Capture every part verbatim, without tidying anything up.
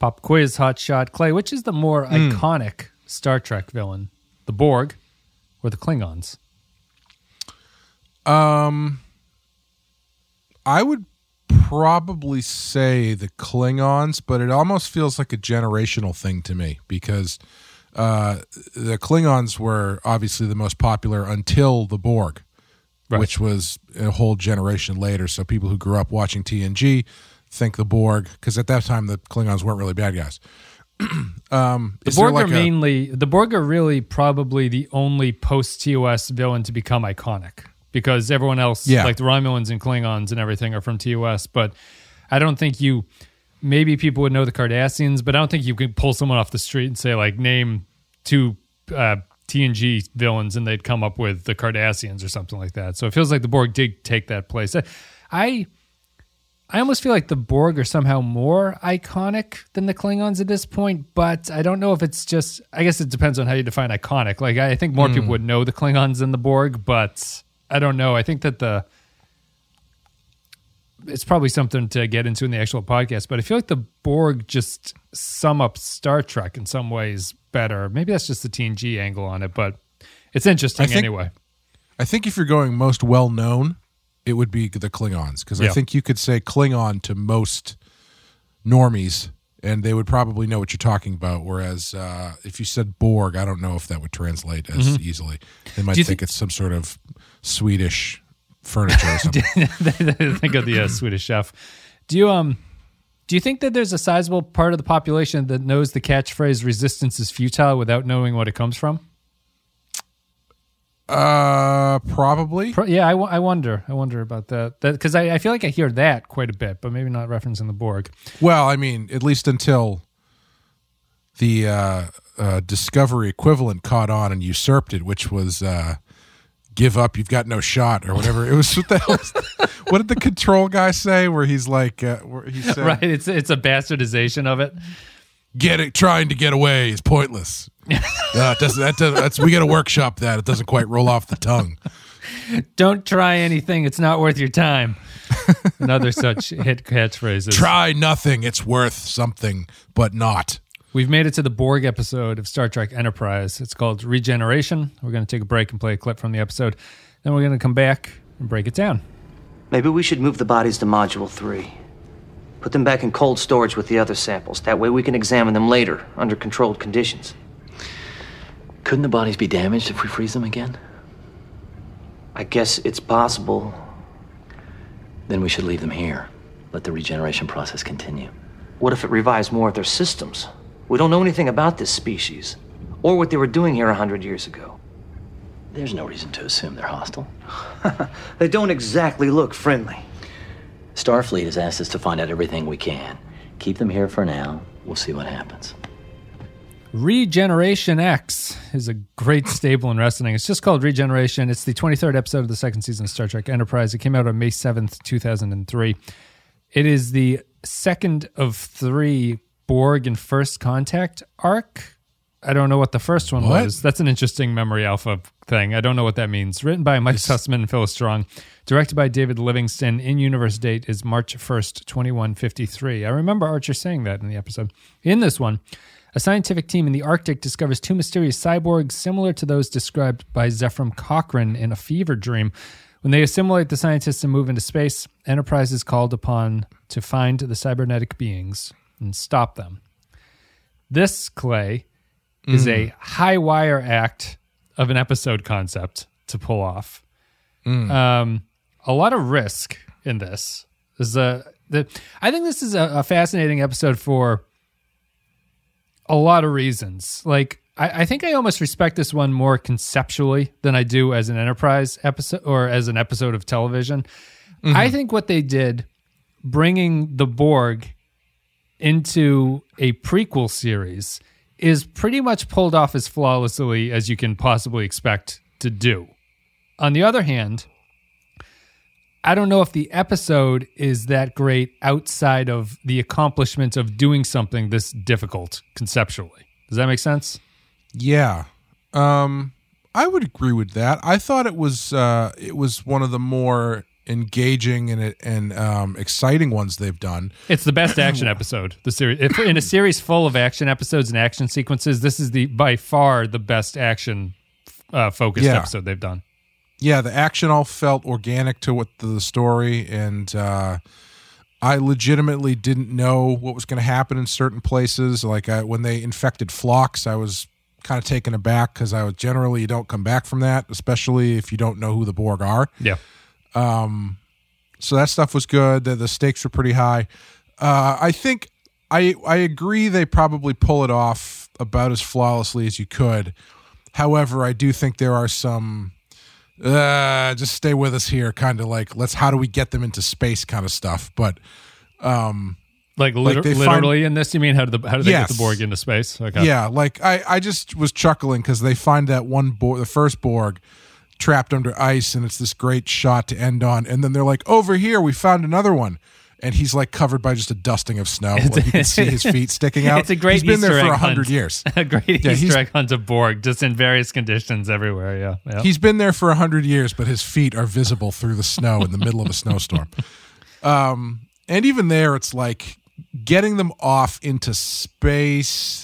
Pop quiz, hot shot. Clay, which is the more Mm. iconic Star Trek villain? The Borg or the Klingons? Um, I would probably say the Klingons, but it almost feels like a generational thing to me because uh, the Klingons were obviously the most popular until the Borg, right. which was a whole generation later. So people who grew up watching T N G think the Borg, because at that time the Klingons weren't really bad guys. um, the Borg like are a, mainly the Borg are really probably the only post T O S villain to become iconic. Because everyone else, yeah. like the Romulans and Klingons and everything, are from T O S. But I don't think you, maybe people would know the Cardassians, but I don't think you could pull someone off the street and say, like, name two uh, T N G villains, and they'd come up with the Cardassians or something like that. So it feels like the Borg did take that place. I, I almost feel like the Borg are somehow more iconic than the Klingons at this point, but I don't know if it's just, I guess it depends on how you define iconic. Like, I think more mm. people would know the Klingons than the Borg, but I don't know. I think that the it's probably something to get into in the actual podcast, but I feel like the Borg just sum up Star Trek in some ways better. Maybe that's just the T N G angle on it, but it's interesting I think, anyway. I think if you're going most well-known, it would be the Klingons, because yeah. I think you could say Klingon to most normies, and they would probably know what you're talking about, whereas uh, if you said Borg, I don't know if that would translate as mm-hmm. easily. They might think th- it's some sort of Swedish furniture or something. Think of the uh, Swedish chef. Do you um do you think that there's a sizable part of the population that knows the catchphrase "resistance is futile" without knowing what it comes from? Uh, probably. Pro- yeah, I, w- I wonder. I wonder about that. Because I, I feel like I hear that quite a bit, but maybe not referencing the Borg. Well, I mean, at least until the uh, uh, Discovery equivalent caught on and usurped it, which was uh, "give up, you've got no shot" or whatever. It was what the hell? Was the, what did the control guy say? Where he's like, uh, where he said, right? It's it's a bastardization of it. Get it, trying to get away is pointless. uh, it doesn't, that does, that's we got to workshop that. It doesn't quite roll off the tongue. Don't try anything; it's not worth your time. Another such hit catchphrases. Try nothing; it's worth something, but not. We've made it to the Borg episode of Star Trek Enterprise. It's called Regeneration. We're going to take a break and play a clip from the episode. Then we're going to come back and break it down. Maybe we should move the bodies to Module three. Put them back in cold storage with the other samples. That way we can examine them later, under controlled conditions. Couldn't the bodies be damaged if we freeze them again? I guess it's possible. Then we should leave them here. Let the regeneration process continue. What if it revives more of their systems? We don't know anything about this species, or what they were doing here a hundred years ago. There's no reason to assume they're hostile. They don't exactly look friendly. Starfleet has asked us to find out everything we can. Keep them here for now. We'll see what happens. Regeneration X is a great stable in wrestling. It's just called Regeneration. It's the twenty-third episode of the second season of Star Trek Enterprise. It came out on May seventh, two thousand three. It is the second of three Borg and First Contact arc. I don't know what the first one what? was. That's an interesting Memory Alpha thing. I don't know what that means. Written by Mike Sussman and Phyllis Strong. Directed by David Livingston. In-universe date is March first, twenty-one fifty-three. I remember Archer saying that in the episode. In this one, a scientific team in the Arctic discovers two mysterious cyborgs similar to those described by Zephram Cochrane in A Fever Dream. When they assimilate the scientists and move into space, Enterprise is called upon to find the cybernetic beings and stop them. This, Clay, is mm. a high wire act of an episode concept to pull off. Mm. Um, a lot of risk in this. This is a, the, I think this is a, a fascinating episode for a lot of reasons. Like, I, I think I almost respect this one more conceptually than I do as an Enterprise episode or as an episode of television. Mm-hmm. I think what they did, bringing the Borg into a prequel series, is pretty much pulled off as flawlessly as you can possibly expect to do. On the other hand, I don't know if the episode is that great outside of the accomplishment of doing something this difficult conceptually. Does that make sense? Yeah. Um, I would agree with that. I thought it was uh, it was one of the more engaging and and um, exciting ones they've done. It's the best action episode. The series, if, in a series full of action episodes and action sequences, this is the by far the best action uh, focused Yeah. episode they've done. Yeah, the action all felt organic to what the story, and uh, I legitimately didn't know what was going to happen in certain places. Like I, when they infected Phlox, I was kind of taken aback because I was generally you don't come back from that, especially if you don't know who the Borg are. Yeah. Um, so that stuff was good. The, the stakes were pretty high. Uh, I think I I agree they probably pull it off about as flawlessly as you could. However, I do think there are some uh, just stay with us here, kind of like let's how do we get them into space kind of stuff. But um, Like, liter- Like they literally find- in this, you mean how do the how do they Yes. get the Borg into space? Okay. yeah, like I I just was chuckling because they find that one Borg, the first Borg, trapped under ice, and it's this great shot to end on. And then they're like, over here, we found another one. And he's like covered by just a dusting of snow. Like you can see his feet sticking out. It's a great He's been Easter there for egg a hundred hunt. years. A great Yeah, he's- Easter egg hunt of Borg, just in various conditions everywhere. Yeah. yeah. He's been there for a hundred years, but his feet are visible through the snow in the middle of a snowstorm. Um, and even there, it's like getting them off into space.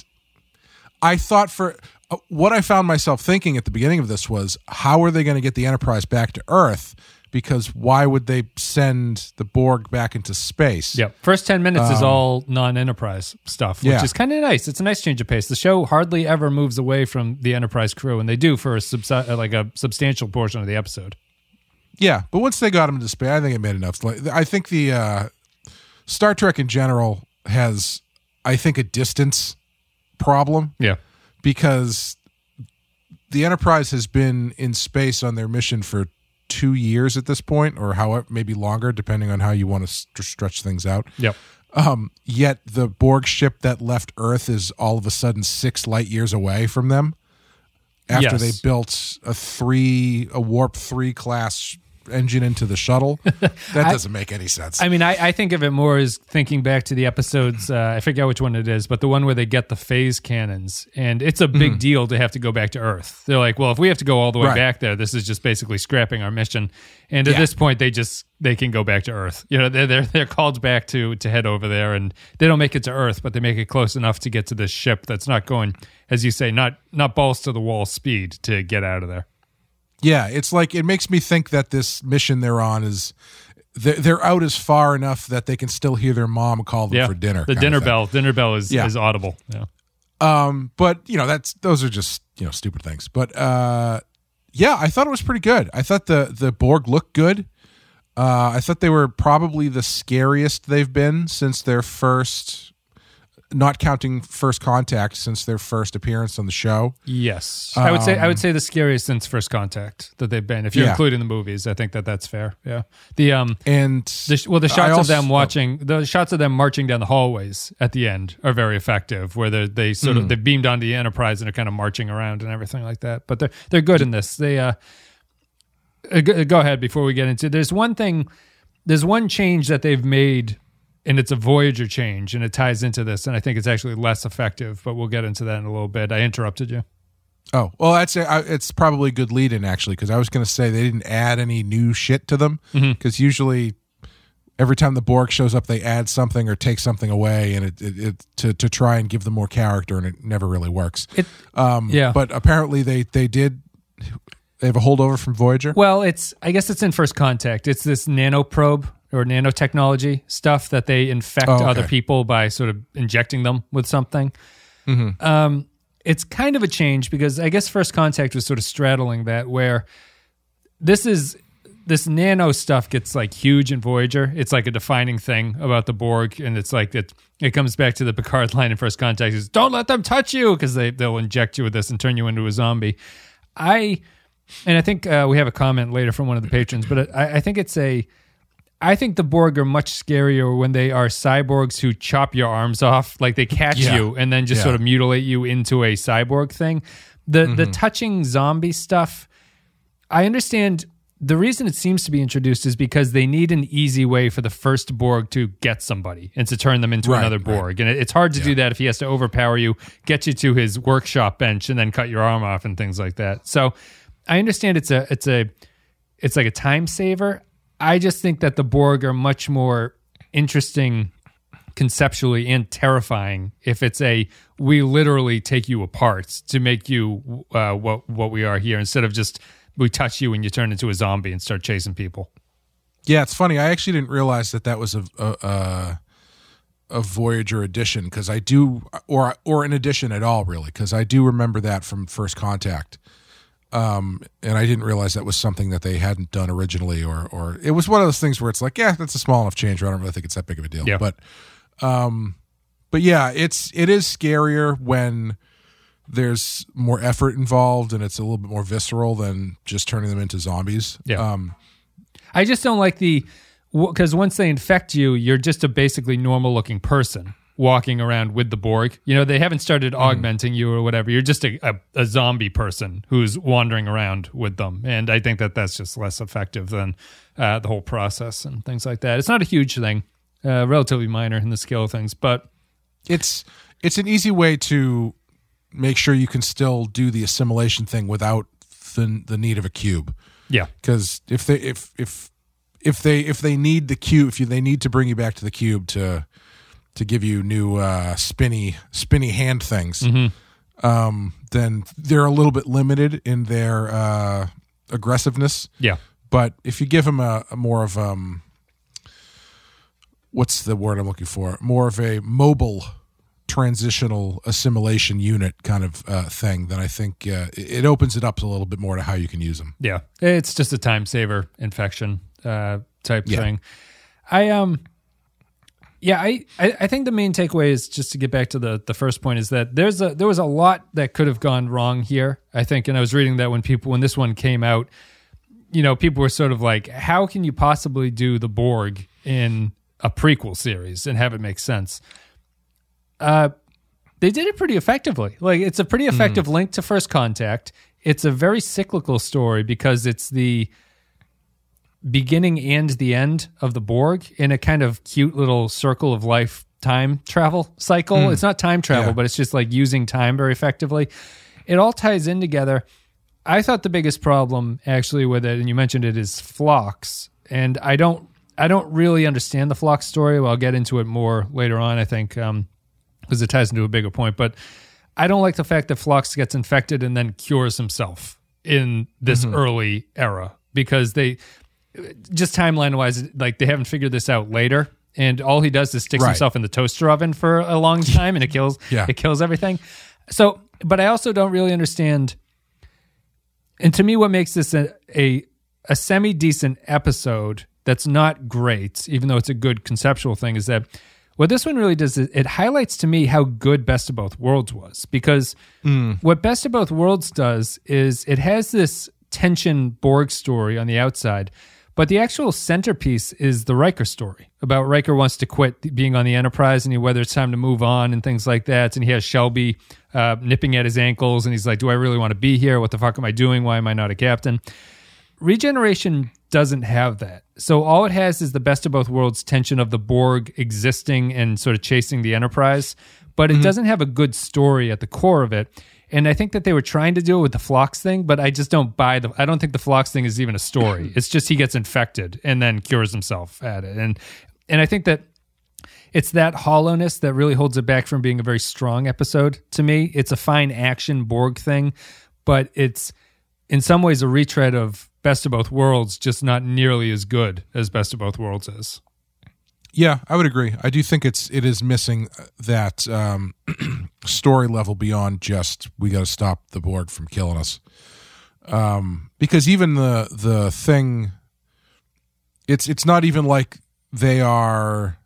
I thought for uh, what I found myself thinking at the beginning of this was, how are they going to get the Enterprise back to Earth? Because why would they send the Borg back into space? Yeah. First ten minutes is all non-Enterprise stuff, which yeah. is kind of nice. It's a nice change of pace. The show hardly ever moves away from the Enterprise crew, and they do for a subsi- uh, like a substantial portion of the episode. Yeah, but once they got him into space, I think it made enough. Like, I think the uh, Star Trek in general has, I think, a distance problem Yeah. because the Enterprise has been in space on their mission for two years at this point, or however, maybe longer, depending on how you want to st- stretch things out. Yep. Um, yet the Borg ship that left Earth is all of a sudden six light years away from them after Yes. they built a three, a warp three class engine into the shuttle. That doesn't make any sense. I mean, I, I think of it more as thinking back to the episodes. Uh, I forget which one it is, but the one where they get the phase cannons, and it's a big deal to have to go back to Earth. They're like, well, if we have to go all the way Right. back there, this is just basically scrapping our mission. And at Yeah. this point, they just they can go back to Earth. You know, they're they're, they're called back to to head over there, and they don't make it to Earth, but they make it close enough to get to this ship that's not going, as you say, not not balls to the wall speed to get out of there. Yeah, it's like it makes me think that this mission they're on is they're, they're out as far enough that they can still hear their mom call them Yeah, for dinner. The kind dinner of thing. bell, dinner bell is Yeah. is audible. Yeah. Um, but you know that's those are just you know stupid things. But uh, yeah, I thought it was pretty good. I thought the the Borg looked good. Uh, I thought they were probably the scariest they've been since their first, not counting First Contact, since their first appearance on the show. Yes, I would say I would say the scariest since First Contact that they've been. If you're Yeah. including the movies, I think that that's fair. Yeah. The um And the, sh- well the I shots of also- them watching the shots of them marching down the hallways at the end are very effective. Where they they sort of they beamed onto the Enterprise and are kind of marching around and everything like that. But they're they're good in this. They uh, uh go, go ahead before we get into. There's one thing. There's one change that they've made. And it's a Voyager change, and it ties into this, and I think it's actually less effective, but we'll get into that in a little bit. I interrupted you. Oh, well, that's a, I, it's probably a good lead in, actually, because I was going to say they didn't add any new shit to them, because usually every time the Borg shows up, they add something or take something away, and it, it, it to, to try and give them more character, and it never really works. It, Um, yeah. But apparently they, they did, they have a holdover from Voyager? Well, it's I guess it's in First Contact. It's this nanoprobe or nanotechnology stuff that they infect Oh, okay. other people by sort of injecting them with something. Mm-hmm. Um, it's kind of a change because I guess First Contact was sort of straddling that where this is this nano stuff gets like huge in Voyager. It's like a defining thing about the Borg, and it's like it. It comes back to the Picard line in First Contact: is "Don't let them touch you," because they they'll inject you with this and turn you into a zombie. I and I think uh, we have a comment later from one of the patrons, but I, I think it's a. I think the Borg are much scarier when they are cyborgs who chop your arms off, like they catch Yeah. you and then just Yeah. sort of mutilate you into a cyborg thing. The the touching zombie stuff, I understand. The reason it seems to be introduced is because they need an easy way for the first Borg to get somebody and to turn them into Right, another right. Borg. And it, it's hard to do that if he has to overpower you, get you to his workshop bench, and then cut your arm off and things like that. So I understand it's a it's a it's like a time saver. I just think that the Borg are much more interesting conceptually and terrifying if it's a we literally take you apart to make you uh, what what we are here, instead of just we touch you and you turn into a zombie and start chasing people. Yeah, it's funny. I actually didn't realize that that was a a, a, a Voyager edition, because I do, or or an edition at all, really, because I do remember that from First Contact. Um, and I didn't realize that was something that they hadn't done originally, or or it was one of those things where it's like, yeah, that's a small enough change, but I don't really think it's that big of a deal. Yeah. But, um, but yeah, it's it is scarier when there's more effort involved and it's a little bit more visceral than just turning them into zombies. Yeah. Um, I just don't like the, because once they infect you, you're just a basically normal looking person walking around with the Borg. You know, they haven't started mm. augmenting you or whatever. You're just a, a, a zombie person who's wandering around with them. And I think that that's just less effective than uh, the whole process and things like that. It's not a huge thing, uh, relatively minor in the scale of things, but it's it's an easy way to make sure you can still do the assimilation thing without the the need of a cube. Yeah, because if they if if if they if they need the cube, if you, they need to bring you back to the cube to to give you new uh, spinny spinny hand things, mm-hmm. um, then they're a little bit limited in their uh, aggressiveness. Yeah, but if you give them a, a more of um, what's the word I'm looking for? More of a mobile transitional assimilation unit kind of uh, thing, then I think uh, it opens it up a little bit more to how you can use them. Yeah, it's just a time saver infection uh, type yeah. thing. I um, yeah, I, I I think the main takeaway is, just to get back to the the first point, is that there's a there was a lot that could have gone wrong here, I think, and I was reading that when people when this one came out, you know, people were sort of like, how can you possibly do the Borg in a prequel series and have it make sense? Uh, they did it pretty effectively. Like, it's a pretty effective mm. link to First Contact. It's a very cyclical story because it's the beginning and the end of the Borg in a kind of cute little circle of life time travel cycle. Mm. It's not time travel, yeah. but it's just like using time very effectively. It all ties in together. I thought the biggest problem actually with it, and you mentioned it, is Phlox. And I don't, I don't really understand the Phlox story. Well, I'll get into it more later on, I think, um, because it ties into a bigger point. But I don't like the fact that Phlox gets infected and then cures himself in this mm-hmm. early era, because they, just timeline-wise, like, they haven't figured this out later. And all he does is sticks right. himself in the toaster oven for a long time, and it kills yeah. it kills everything. So, but I also don't really understand. And to me, what makes this a a, a semi-decent episode that's not great, even though it's a good conceptual thing, is that what this one really does is it highlights to me how good Best of Both Worlds was. Because mm. what Best of Both Worlds does is it has this tension Borg story on the outside, but the actual centerpiece is the Riker story about Riker wants to quit being on the Enterprise, and he, whether it's time to move on and things like that. And he has Shelby uh, nipping at his ankles, and he's like, do I really want to be here? What the fuck am I doing? Why am I not a captain? Regeneration doesn't have that. So all it has is the Best of Both Worlds tension of the Borg existing and sort of chasing the Enterprise, but it mm-hmm. doesn't have a good story at the core of it. And I think that they were trying to do it with the Phlox thing, but I just don't buy the, I don't think the Phlox thing is even a story. It's just he gets infected and then cures himself at it. And, and I think that it's that hollowness that really holds it back from being a very strong episode to me. It's a fine action Borg thing, but it's in some ways a retread of Best of Both Worlds, just not nearly as good as Best of Both Worlds is. Yeah, I would agree. I do think it's it is missing that um, story level beyond just we got to stop the Borg from killing us. Um, because even the the thing, it's it's not even like they are.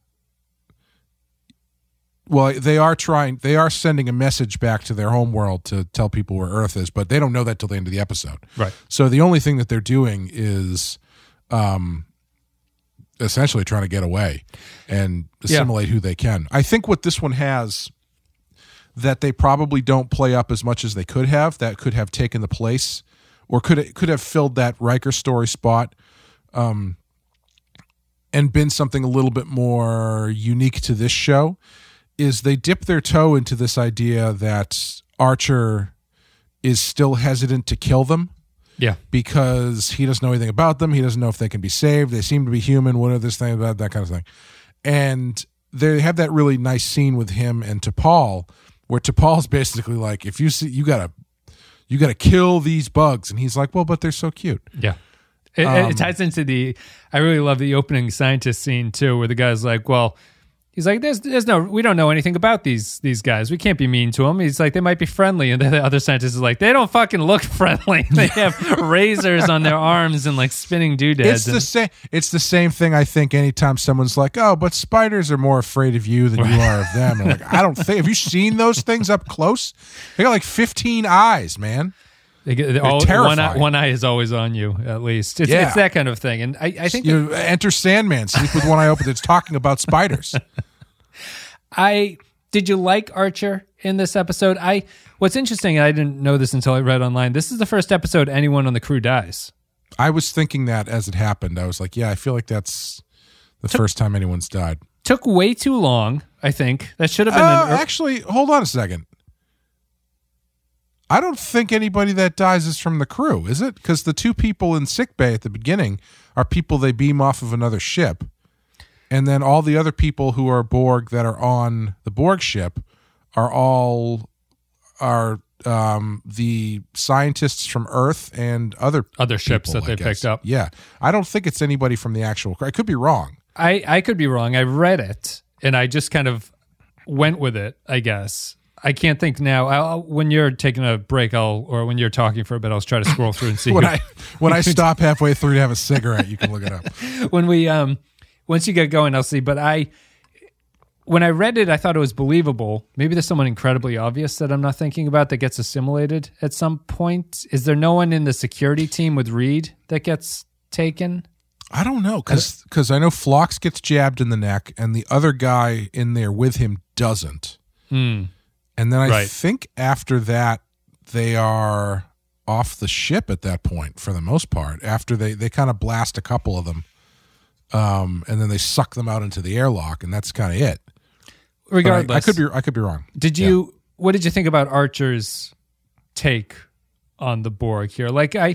Well, they are trying. They are sending a message back to their home world to tell people where Earth is, but they don't know that till the end of the episode. Right. So the only thing that they're doing is. Um, essentially trying to get away and assimilate yeah. who they can. I think what this one has that they probably don't play up as much as they could have, that could have taken the place or could could have filled that Riker story spot um, and been something a little bit more unique to this show, is they dip their toe into this idea that Archer is still hesitant to kill them. Yeah. Because he doesn't know anything about them. He doesn't know if they can be saved. They seem to be human. What are this thing about that kind of thing? And they have that really nice scene with him and T'Pol, where T'Pol's basically like, if you see, you gotta, you gotta kill these bugs, and he's like, well, but they're so cute. Yeah. It, um, it ties into the, I really love the opening scientist scene too, where the guy's like, well, he's like, there's, there's no, we don't know anything about these, these guys. We can't be mean to them. He's like, they might be friendly. And then the other scientist is like, they don't fucking look friendly. They have razors on their arms and like spinning doodads. It's the same. It's the same thing. I think anytime someone's like, oh, but spiders are more afraid of you than you are of them. And like, I don't think, have you seen those things up close? They got like fifteen eyes, man. They get, all, one, eye, one eye is always on you, at least. It's, yeah. it's that kind of thing. And I, I think... You that, enter Sandman, sleep with one eye open. It's talking about spiders. I Did you like Archer in this episode? I What's interesting, and I didn't know this until I read online, this is the first episode anyone on the crew dies. I was thinking that as it happened. I was like, yeah, I feel like that's the took, first time anyone's died. Took way too long, I think. That should have been... Uh, an, actually, hold on a second. I don't think anybody that dies is from the crew, is it? Because the two people in sickbay at the beginning are people they beam off of another ship. And then all the other people who are Borg that are on the Borg ship are all are um, the scientists from Earth and other other ships people, that they picked up. Yeah. I don't think it's anybody from the actual crew. I could be wrong. I, I could be wrong. I read it, and I just kind of went with it, I guess. I can't think now. I'll, when you're taking a break, I'll or when you're talking for a bit, I'll try to scroll through and see. when who, I when I stop halfway through to have a cigarette, you can look it up. When we um, once you get going, I'll see. But I, when I read it, I thought it was believable. Maybe there's someone incredibly obvious that I'm not thinking about that gets assimilated at some point. Is there no one in the security team with Reed that gets taken? I don't know, because because I know Phlox gets jabbed in the neck, and the other guy in there with him doesn't. Hmm. And then I right. think after that, they are off the ship at that point for the most part. After they, they kind of blast a couple of them, um, and then they suck them out into the airlock, and that's kind of it. Regardless, I, I could be I could be wrong. Did you? Yeah. What did you think about Archer's take on the Borg here? Like I,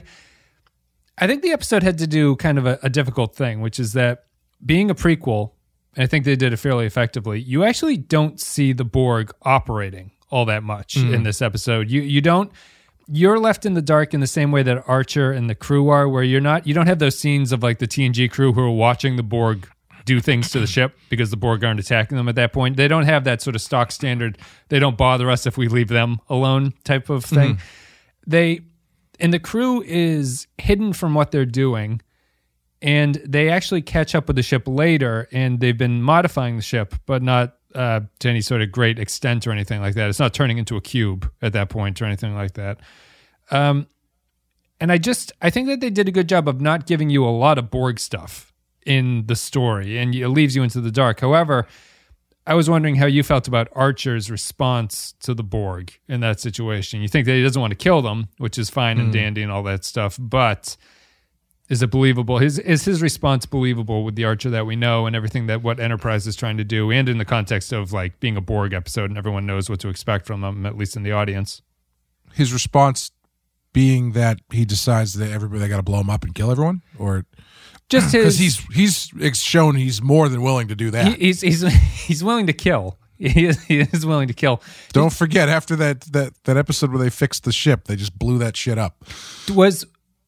I think the episode had to do kind of a, a difficult thing, which is that being a prequel. And I think they did it fairly effectively. You actually don't see the Borg operating all that much mm. in this episode. You you don't. You're left in the dark in the same way that Archer and the crew are, where you're not. You don't have those scenes of like the T N G crew who are watching the Borg do things to the ship because the Borg aren't attacking them at that point. They don't have that sort of stock standard. They don't bother us if we leave them alone type of thing. Mm. They and the crew is hidden from what they're doing. And they actually catch up with the ship later, and they've been modifying the ship, but not uh, to any sort of great extent or anything like that. It's not turning into a cube at that point or anything like that. Um, and I just, I think that they did a good job of not giving you a lot of Borg stuff in the story, and it leaves you into the dark. However, I was wondering how you felt about Archer's response to the Borg in that situation. You think that he doesn't want to kill them, which is fine mm. and dandy and all that stuff, but... Is it believable? His, is his response believable with the Archer that we know and everything that what Enterprise is trying to do, and in the context of like being a Borg episode and everyone knows what to expect from them, at least in the audience? His response being that he decides that everybody they got to blow him up and kill everyone, or just his because he's he's shown he's more than willing to do that. He, he's he's he's willing to kill. He is, he is willing to kill. Don't forget after that that that episode where they fixed the ship, they just blew that shit up. Was.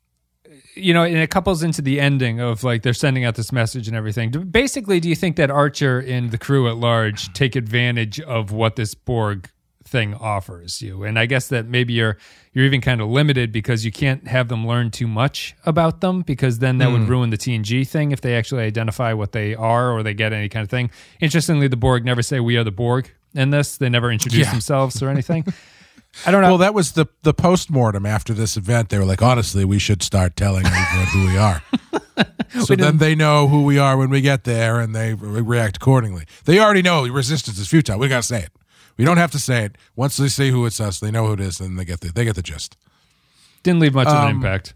You know, and it couples into the ending of like they're sending out this message and everything. Basically, do you think that Archer and the crew at large take advantage of what this Borg thing offers you? And I guess that maybe you're you're even kind of limited because you can't have them learn too much about them, because then that mm. would ruin the T N G thing if they actually identify what they are or they get any kind of thing. Interestingly, the Borg never say we are the Borg in this. They never introduce yeah. themselves or anything. I don't know. Well, that was the the post-mortem after this event. They were like, honestly, we should start telling everyone who we are. So we then they know who we are when we get there, and they re- react accordingly. They already know resistance is futile. We got to say it. We don't have to say it. Once they say who it's us, they know who it is, and they get the, they get the gist. Didn't leave much um, of an impact.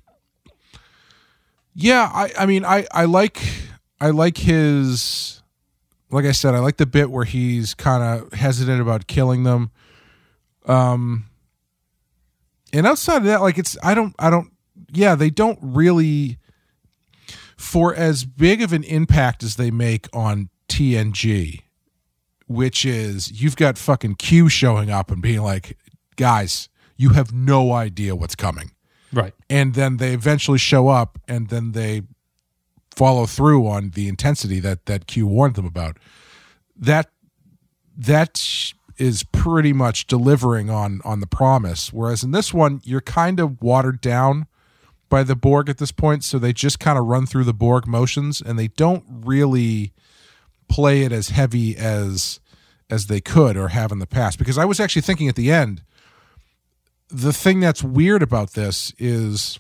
Yeah, I, I mean, I, I like I like his, like I said, I like the bit where he's kind of hesitant about killing them. Um, and outside of that, like it's, I don't, I don't, yeah, they don't really, for as big of an impact as they make on T N G, which is you've got fucking Q showing up and being like, guys, you have no idea what's coming. Right. And then they eventually show up and then they follow through on the intensity that, that Q warned them about. That, that is pretty much delivering on, on the promise. Whereas in this one, you're kind of watered down by the Borg at this point. So they just kind of run through the Borg motions and they don't really play it as heavy as, as they could or have in the past. Because I was actually thinking at the end, the thing that's weird about this is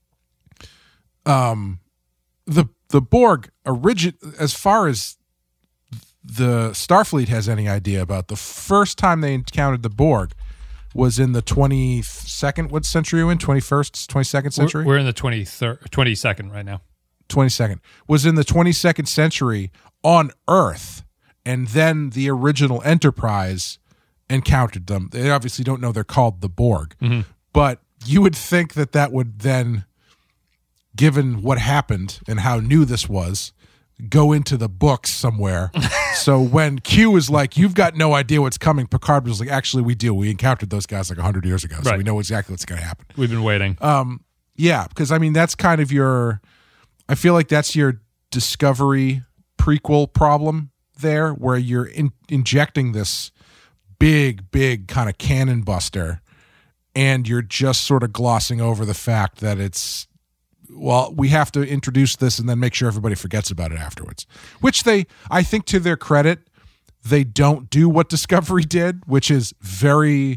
um, the the Borg origin as far as the Starfleet has any idea about, the first time they encountered the Borg was in the twenty-second, what century are we in? twenty-first, twenty-second century? We're, we're in the twenty-third, twenty-second right now. twenty-second. Was in the twenty-second century on Earth, and then the original Enterprise encountered them. They obviously don't know they're called the Borg, mm-hmm. but you would think that that would then, given what happened and how new this was, go into the books somewhere. So when Q was like, you've got no idea what's coming, Picard was like, actually we do. We encountered those guys like one hundred years ago, so right. we know exactly what's going to happen. We've been waiting. Um, yeah, because I mean, that's kind of your, I feel like that's your Discovery prequel problem there, where you're in, injecting this big, big kind of cannon buster, and you're just sort of glossing over the fact that it's, well, we have to introduce this and then make sure everybody forgets about it afterwards. Which they, I think to their credit, they don't do what Discovery did, which is very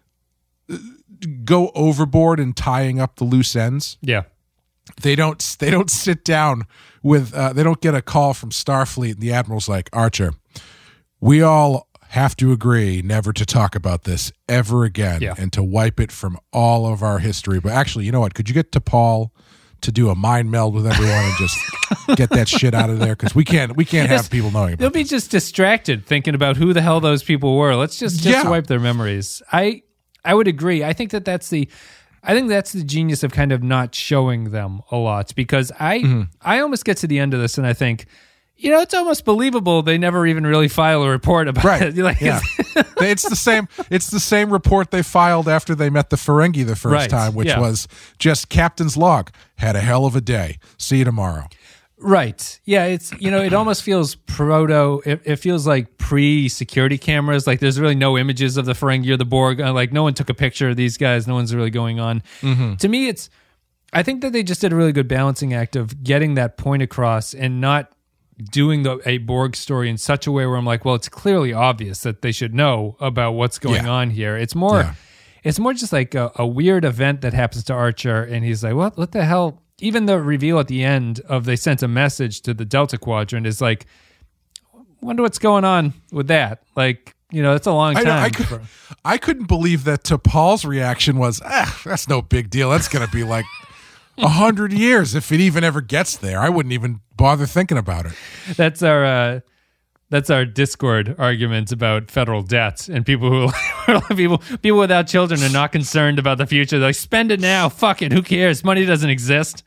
go overboard in tying up the loose ends. Yeah. They don't, they don't sit down with, uh, they don't get a call from Starfleet and the Admiral's like, Archer, we all have to agree never to talk about this ever again yeah. and to wipe it from all of our history. But actually, you know what? Could you get to Paul to do a mind meld with everyone and just get that shit out of there? Because we can't, we can't have people knowing about They'll be this. just distracted thinking about who the hell those people were. Let's just, just Yeah. wipe their memories. I I would agree. I think that that's the, I think that's the genius of kind of not showing them a lot, because I mm-hmm. I almost get to the end of this and I think, you know, it's almost believable they never even really file a report about Right. it. You're like, Yeah. It's the same. It's the same report they filed after they met the Ferengi the first Right. time, which Yeah. was just captain's log. Had a hell of a day. See you tomorrow. Right. Yeah, it's, you know, it almost feels proto, it, it feels like pre-security cameras. Like there's really no images of the Ferengi or the Borg. Uh, Like no one took a picture of these guys. No one's really going on. Mm-hmm. To me, it's, I think that they just did a really good balancing act of getting that point across and not doing the, a Borg story in such a way where I'm like, well, it's clearly obvious that they should know about what's going Yeah. on here. It's more, Yeah. it's more just like a, a weird event that happens to Archer. And he's like, what, what the hell? Even the reveal at the end of they sent a message to the Delta Quadrant is like, wonder what's going on with that. Like, you know, it's a long I, time. know, I, could, I couldn't believe that to Paul's reaction was, ah, that's no big deal. That's going to be like a hundred years if it even ever gets there. I wouldn't even bother thinking about it. That's our uh, that's our Discord argument about federal debt and people who people people without children are not concerned about the future. They're like, spend it now. Fuck it. Who cares? Money doesn't exist.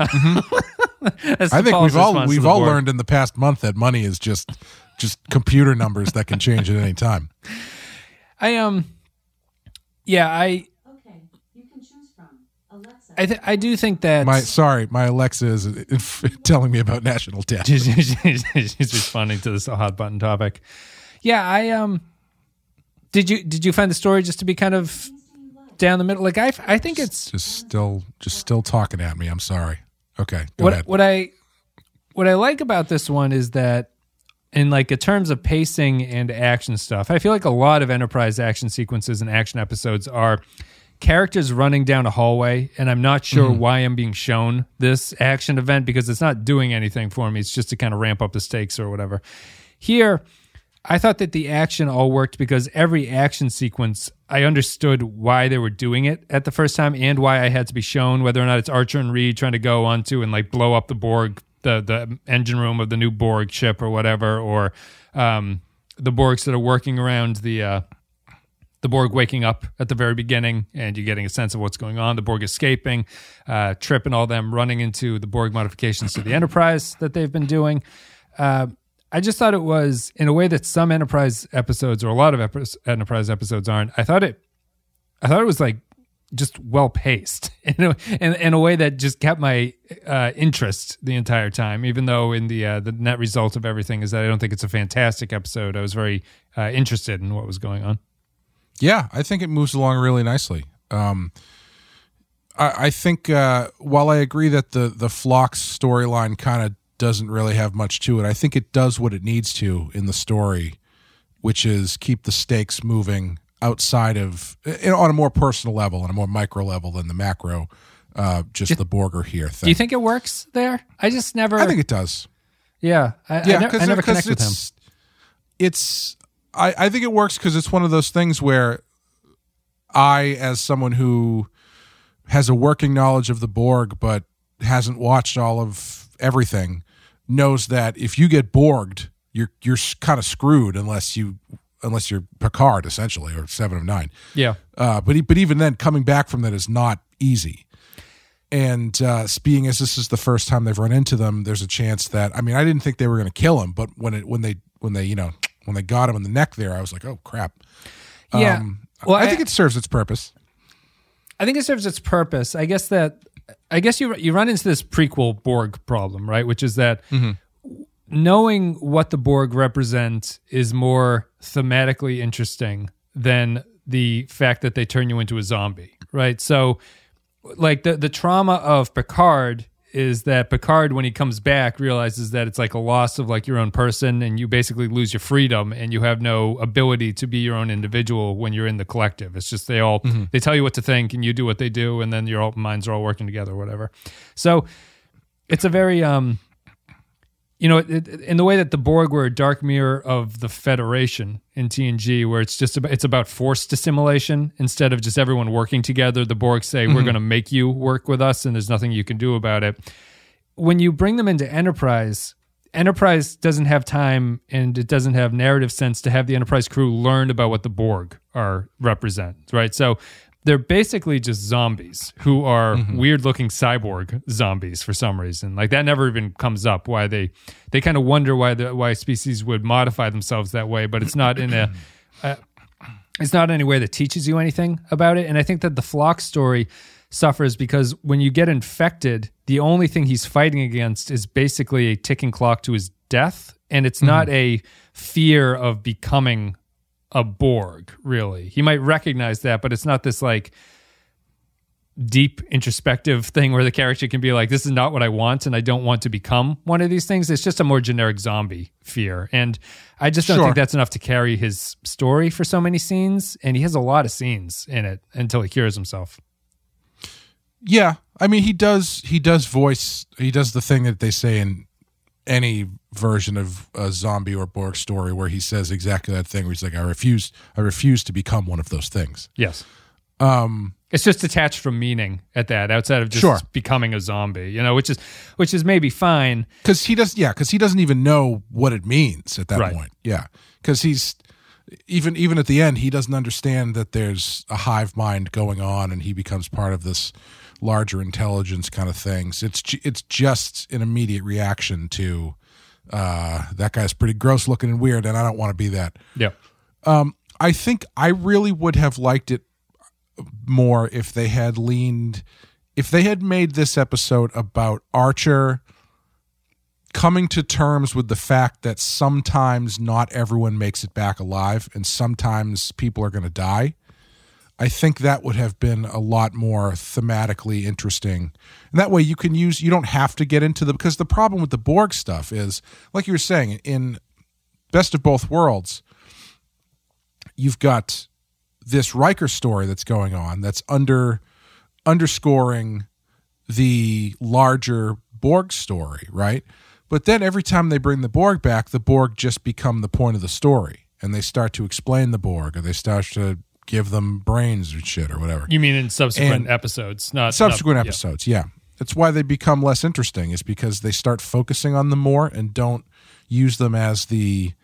Mm-hmm. I think we've all we've all learned in the past month that money is just just computer numbers that can change at any time. I um, yeah, I. Okay, you can choose from Alexa. I th- I do think that My sorry, my Alexa is telling me about national debt. she's, she's responding to this hot button topic. Yeah, I um, did you did you find the story just to be kind of down the middle? Like I I think it's Just still just still talking at me. I'm sorry. Okay, go what ahead. what I what I like about this one is that in like in terms of pacing and action stuff, I feel like a lot of Enterprise action sequences and action episodes are characters running down a hallway, and I'm not sure mm-hmm. why I'm being shown this action event because it's not doing anything for me. It's just to kind of ramp up the stakes or whatever. Here, I thought that the action all worked because every action sequence, I understood why they were doing it at the first time and why I had to be shown, whether or not it's Archer and Reed trying to go onto and like blow up the Borg, the, the engine room of the new Borg ship or whatever, or um, the Borgs that are working around the uh, the Borg waking up at the very beginning, and you're getting a sense of what's going on. The Borg escaping, uh, Trip and all them running into the Borg modifications to the Enterprise that they've been doing. Uh, I just thought it was, in a way that some Enterprise episodes, or a lot of epi- Enterprise episodes aren't, I thought it, I thought it was like just well paced in a, in, in a way that just kept my uh, interest the entire time. Even though in the uh, the net result of everything is that I don't think it's a fantastic episode. I was very uh, interested in what was going on. Yeah, I think it moves along really nicely. Um, I, I think uh, while I agree that the the Phlox storyline kind of doesn't really have much to it, I think it does what it needs to in the story, which is keep the stakes moving outside of, on a more personal level, on a more micro level than the macro, uh, just the Borg are here thing. Do you think it works there? I just never. I think it does. Yeah, I, yeah, I, ne- I never connect with him. It's, it's I, I think it works because it's one of those things where I, as someone who has a working knowledge of the Borg but hasn't watched all of everything, knows that if you get Borged, you're you're kind of screwed unless you. Unless you're Picard, essentially, or Seven of Nine. Yeah. Uh, but but even then, coming back from that is not easy. And uh, being as this is the first time they've run into them, there's a chance that, I mean, I didn't think they were going to kill him, but when it when they when they you know when they got him in the neck there, I was like, oh crap. Yeah. Um, well, I, I think it serves its purpose. I think it serves its purpose. I guess that I guess you you run into this prequel Borg problem, right? Which is that. Mm-hmm. Knowing what the Borg represent is more thematically interesting than the fact that they turn you into a zombie, right? So, like, the, the trauma of Picard is that Picard, when he comes back, realizes that it's like a loss of, like, your own person, and you basically lose your freedom, and you have no ability to be your own individual when you're in the collective. It's just they all, mm-hmm. they tell you what to think, and you do what they do, and then your all, minds are all working together or whatever. So, it's a very... um. You know, it, it, in the way that the Borg were a dark mirror of the Federation in T N G, where it's just about, it's about forced assimilation instead of just everyone working together. The Borg say, mm-hmm. we're going to make you work with us, and there's nothing you can do about it. When you bring them into Enterprise, Enterprise doesn't have time, and it doesn't have narrative sense to have the Enterprise crew learn about what the Borg are represent, right? So they're basically just zombies who are mm-hmm. weird-looking cyborg zombies for some reason. Like, that never even comes up. Why they they kind of wonder why the why species would modify themselves that way, but it's not in a uh, it's not in any way that teaches you anything about it. And I think that the Phlox story suffers because when you get infected, the only thing he's fighting against is basically a ticking clock to his death, and it's mm-hmm. not a fear of becoming a Borg, really. He might recognize that, but it's not this like deep introspective thing where the character can be like, this is not what I want, and I don't want to become one of these things. It's just a more generic zombie fear. And I just don't sure. think that's enough to carry his story for so many scenes. And he has a lot of scenes in it until he cures himself. Yeah. I mean, he does, he does voice, he does the thing that they say in any version of a zombie or Borg story where he says exactly that thing where he's like, I refuse, I refuse to become one of those things. Yes. Um, it's just detached from meaning at that, outside of just sure. becoming a zombie, you know, which is, which is maybe fine. Cause he does, yeah. Cause he doesn't even know what it means at that right. point. Yeah. Cause he's even, even at the end, he doesn't understand that there's a hive mind going on and he becomes part of this larger intelligence kind of things. It's it's just an immediate reaction to uh, that guy's pretty gross looking and weird, and I don't want to be that. Yeah. Um, I think I really would have liked it more if they had leaned, if they had made this episode about Archer coming to terms with the fact that sometimes not everyone makes it back alive, and sometimes people are going to die. I think that would have been a lot more thematically interesting. And that way you can use, you don't have to get into the, because the problem with the Borg stuff is, like you were saying, in Best of Both Worlds, you've got this Riker story that's going on that's under underscoring the larger Borg story, right? But then every time they bring the Borg back, the Borg just become the point of the story. And they start to explain the Borg, or they start to give them brains or shit or whatever. You mean in subsequent and episodes, not subsequent not, episodes? Yeah. yeah, that's why they become less interesting. Is because they start focusing on them more and don't use them as the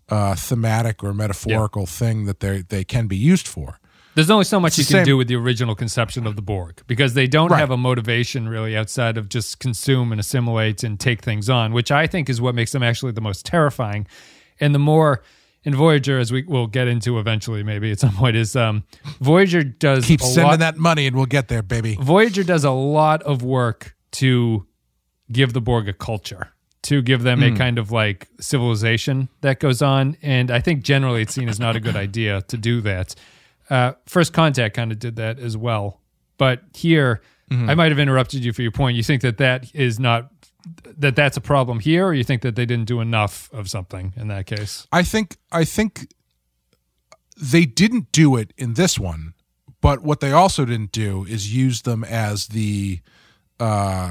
uh, thematic or metaphorical yeah. thing that they they can be used for. There's only so much it's you can same. do with the original conception of the Borg, because they don't right. have a motivation really outside of just consume and assimilate and take things on, which I think is what makes them actually the most terrifying. And the more in Voyager, as we will get into eventually, maybe at some point, is um, Voyager does keep a sending lot, that money, and we'll get there, baby. Voyager does a lot of work to give the Borg a culture, to give them mm. a kind of like civilization that goes on, and I think generally it's seen as not a good idea to do that. Uh, First Contact kind of did that as well, but here mm-hmm. I might have interrupted you for your point. You think that that is not that that's a problem here, or you think that they didn't do enough of something in that case? I think I think they didn't do it in this one, but what they also didn't do is use them as the uh,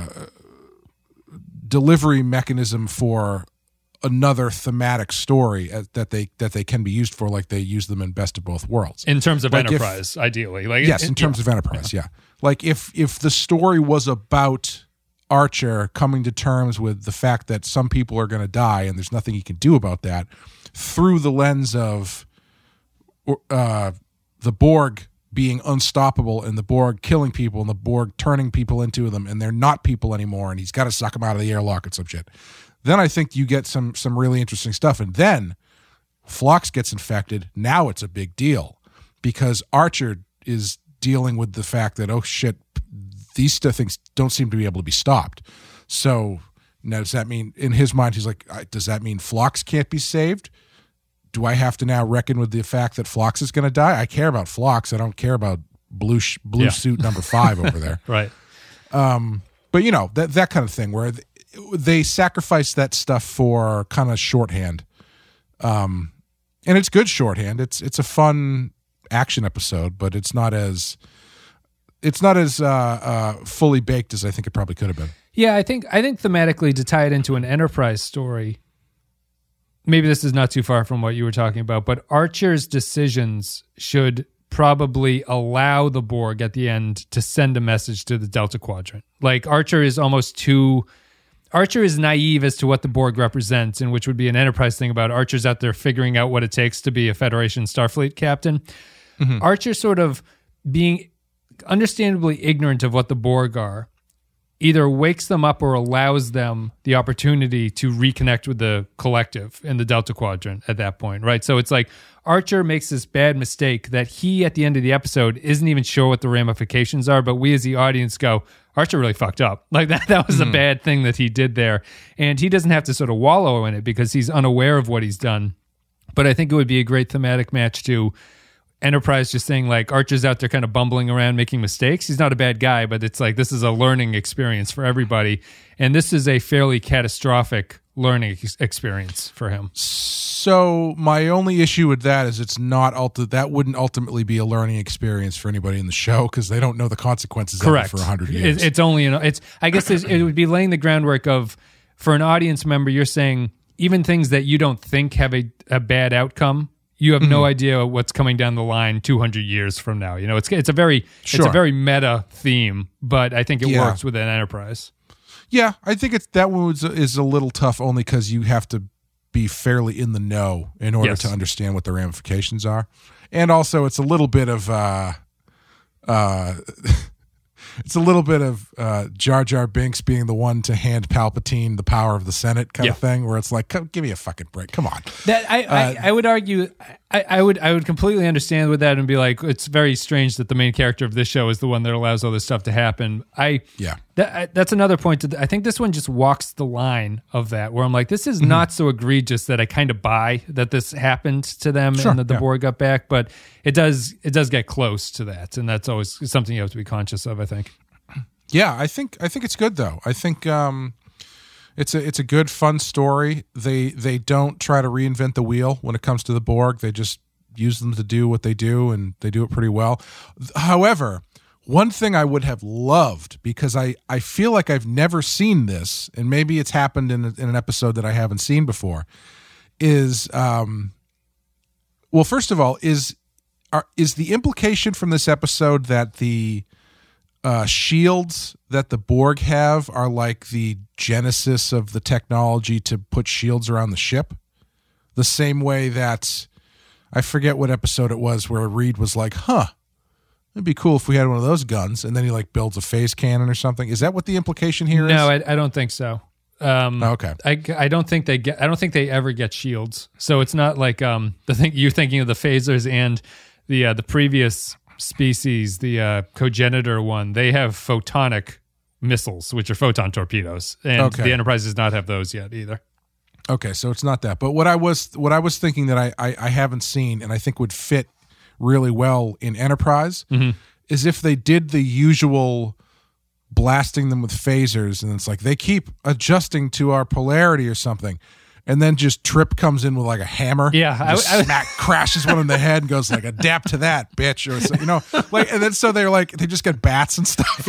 delivery mechanism for another thematic story that they that they can be used for, like they use them in Best of Both Worlds. In terms of like Enterprise, if, ideally. Like yes, it, in terms yeah. of Enterprise, yeah. Like if if the story was about Archer coming to terms with the fact that some people are going to die and there's nothing he can do about that, through the lens of uh, the Borg being unstoppable and the Borg killing people and the Borg turning people into them and they're not people anymore and he's got to suck them out of the airlock and some shit, then I think you get some some really interesting stuff. And then Phlox gets infected. Now it's a big deal because Archer is dealing with the fact that, oh shit, these things don't seem to be able to be stopped. So now does that mean, in his mind, he's like, does that mean Phlox can't be saved? Do I have to now reckon with the fact that Phlox is going to die? I care about Phlox. I don't care about blue sh- blue yeah. suit number five over there. Right. Um, but, you know, that that kind of thing where they sacrifice that stuff for kind of shorthand. Um, and it's good shorthand. It's it's a fun action episode, but it's not as... It's not as uh, uh, fully baked as I think it probably could have been. Yeah, I think I think thematically, to tie it into an Enterprise story, maybe this is not too far from what you were talking about, but Archer's decisions should probably allow the Borg at the end to send a message to the Delta Quadrant. Like Archer is almost too... Archer is naive as to what the Borg represents, and which would be an Enterprise thing about Archer's out there figuring out what it takes to be a Federation Starfleet captain. Mm-hmm. Archer sort of being... understandably ignorant of what the Borg are, either wakes them up or allows them the opportunity to reconnect with the collective in the Delta Quadrant at that point, right? So it's like Archer makes this bad mistake that he, at the end of the episode, isn't even sure what the ramifications are, but we as the audience go, Archer really fucked up. Like that, that was mm-hmm. a bad thing that he did there. And he doesn't have to sort of wallow in it because he's unaware of what he's done. But I think it would be a great thematic match to Enterprise just saying like Archer's out there kind of bumbling around making mistakes. He's not a bad guy, but it's like this is a learning experience for everybody. And this is a fairly catastrophic learning ex- experience for him. So my only issue with that is it's not ulti- that wouldn't ultimately be a learning experience for anybody in the show because they don't know the consequences Correct. of it for a hundred years. It's only, an, it's, I guess it would be laying the groundwork of, for an audience member, you're saying even things that you don't think have a, a bad outcome, you have mm-hmm. no idea what's coming down the line two hundred years from now. You know, it's it's a very sure. it's a very meta theme, but I think it yeah. works with an Enterprise. Yeah, I think it's that one was, is a little tough only because you have to be fairly in the know in order yes. to understand what the ramifications are, and also it's a little bit of uh, uh, it's a little bit of uh, Jar Jar Binks being the one to hand Palpatine the power of the Senate kind yeah. of thing, where it's like, give me a fucking break, come on. That I, uh, I, I would argue, I, I would I would completely understand with that and be like, it's very strange that the main character of this show is the one that allows all this stuff to happen. I yeah, that, I, that's another point. To the, I think this one just walks the line of that, where I'm like, this is mm-hmm. not so egregious that I kind of buy that this happened to them sure, and that the yeah. Borg got back, but it does it does get close to that, and that's always something you have to be conscious of, I think. Yeah, I think I think it's good though. I think um, it's a it's a good fun story. They they don't try to reinvent the wheel when it comes to the Borg. They just use them to do what they do, and they do it pretty well. However, one thing I would have loved, because I, I feel like I've never seen this, and maybe it's happened in, a, in an episode that I haven't seen before, is um, well, first of all, is are, is the implication from this episode that the Uh, shields that the Borg have are like the genesis of the technology to put shields around the ship? the same way that I forget what episode it was where Reed was like, huh, it'd be cool if we had one of those guns. And then he like builds a phase cannon or something. Is that what the implication here No, is? I, I don't think so. Um, okay. I, I don't think they get, I don't think they ever get shields. So it's not like, um, the thing you're thinking of the phasers and the, uh, the previous species, the, uh, cogenitor one, they have photonic missiles, which are photon torpedoes. And Okay. the Enterprise does not have those yet either. Okay, so it's not that. But what I was what I was thinking that I, I, I haven't seen and I think would fit really well in Enterprise is if they did the usual blasting them with phasers and it's like they keep adjusting to our polarity or something. And then just Trip comes in with like a hammer. Yeah, and just I- I- smack crashes one in the head and goes like, adapt to that, bitch, or so, you know, like. And then so they're like they just get bats and stuff.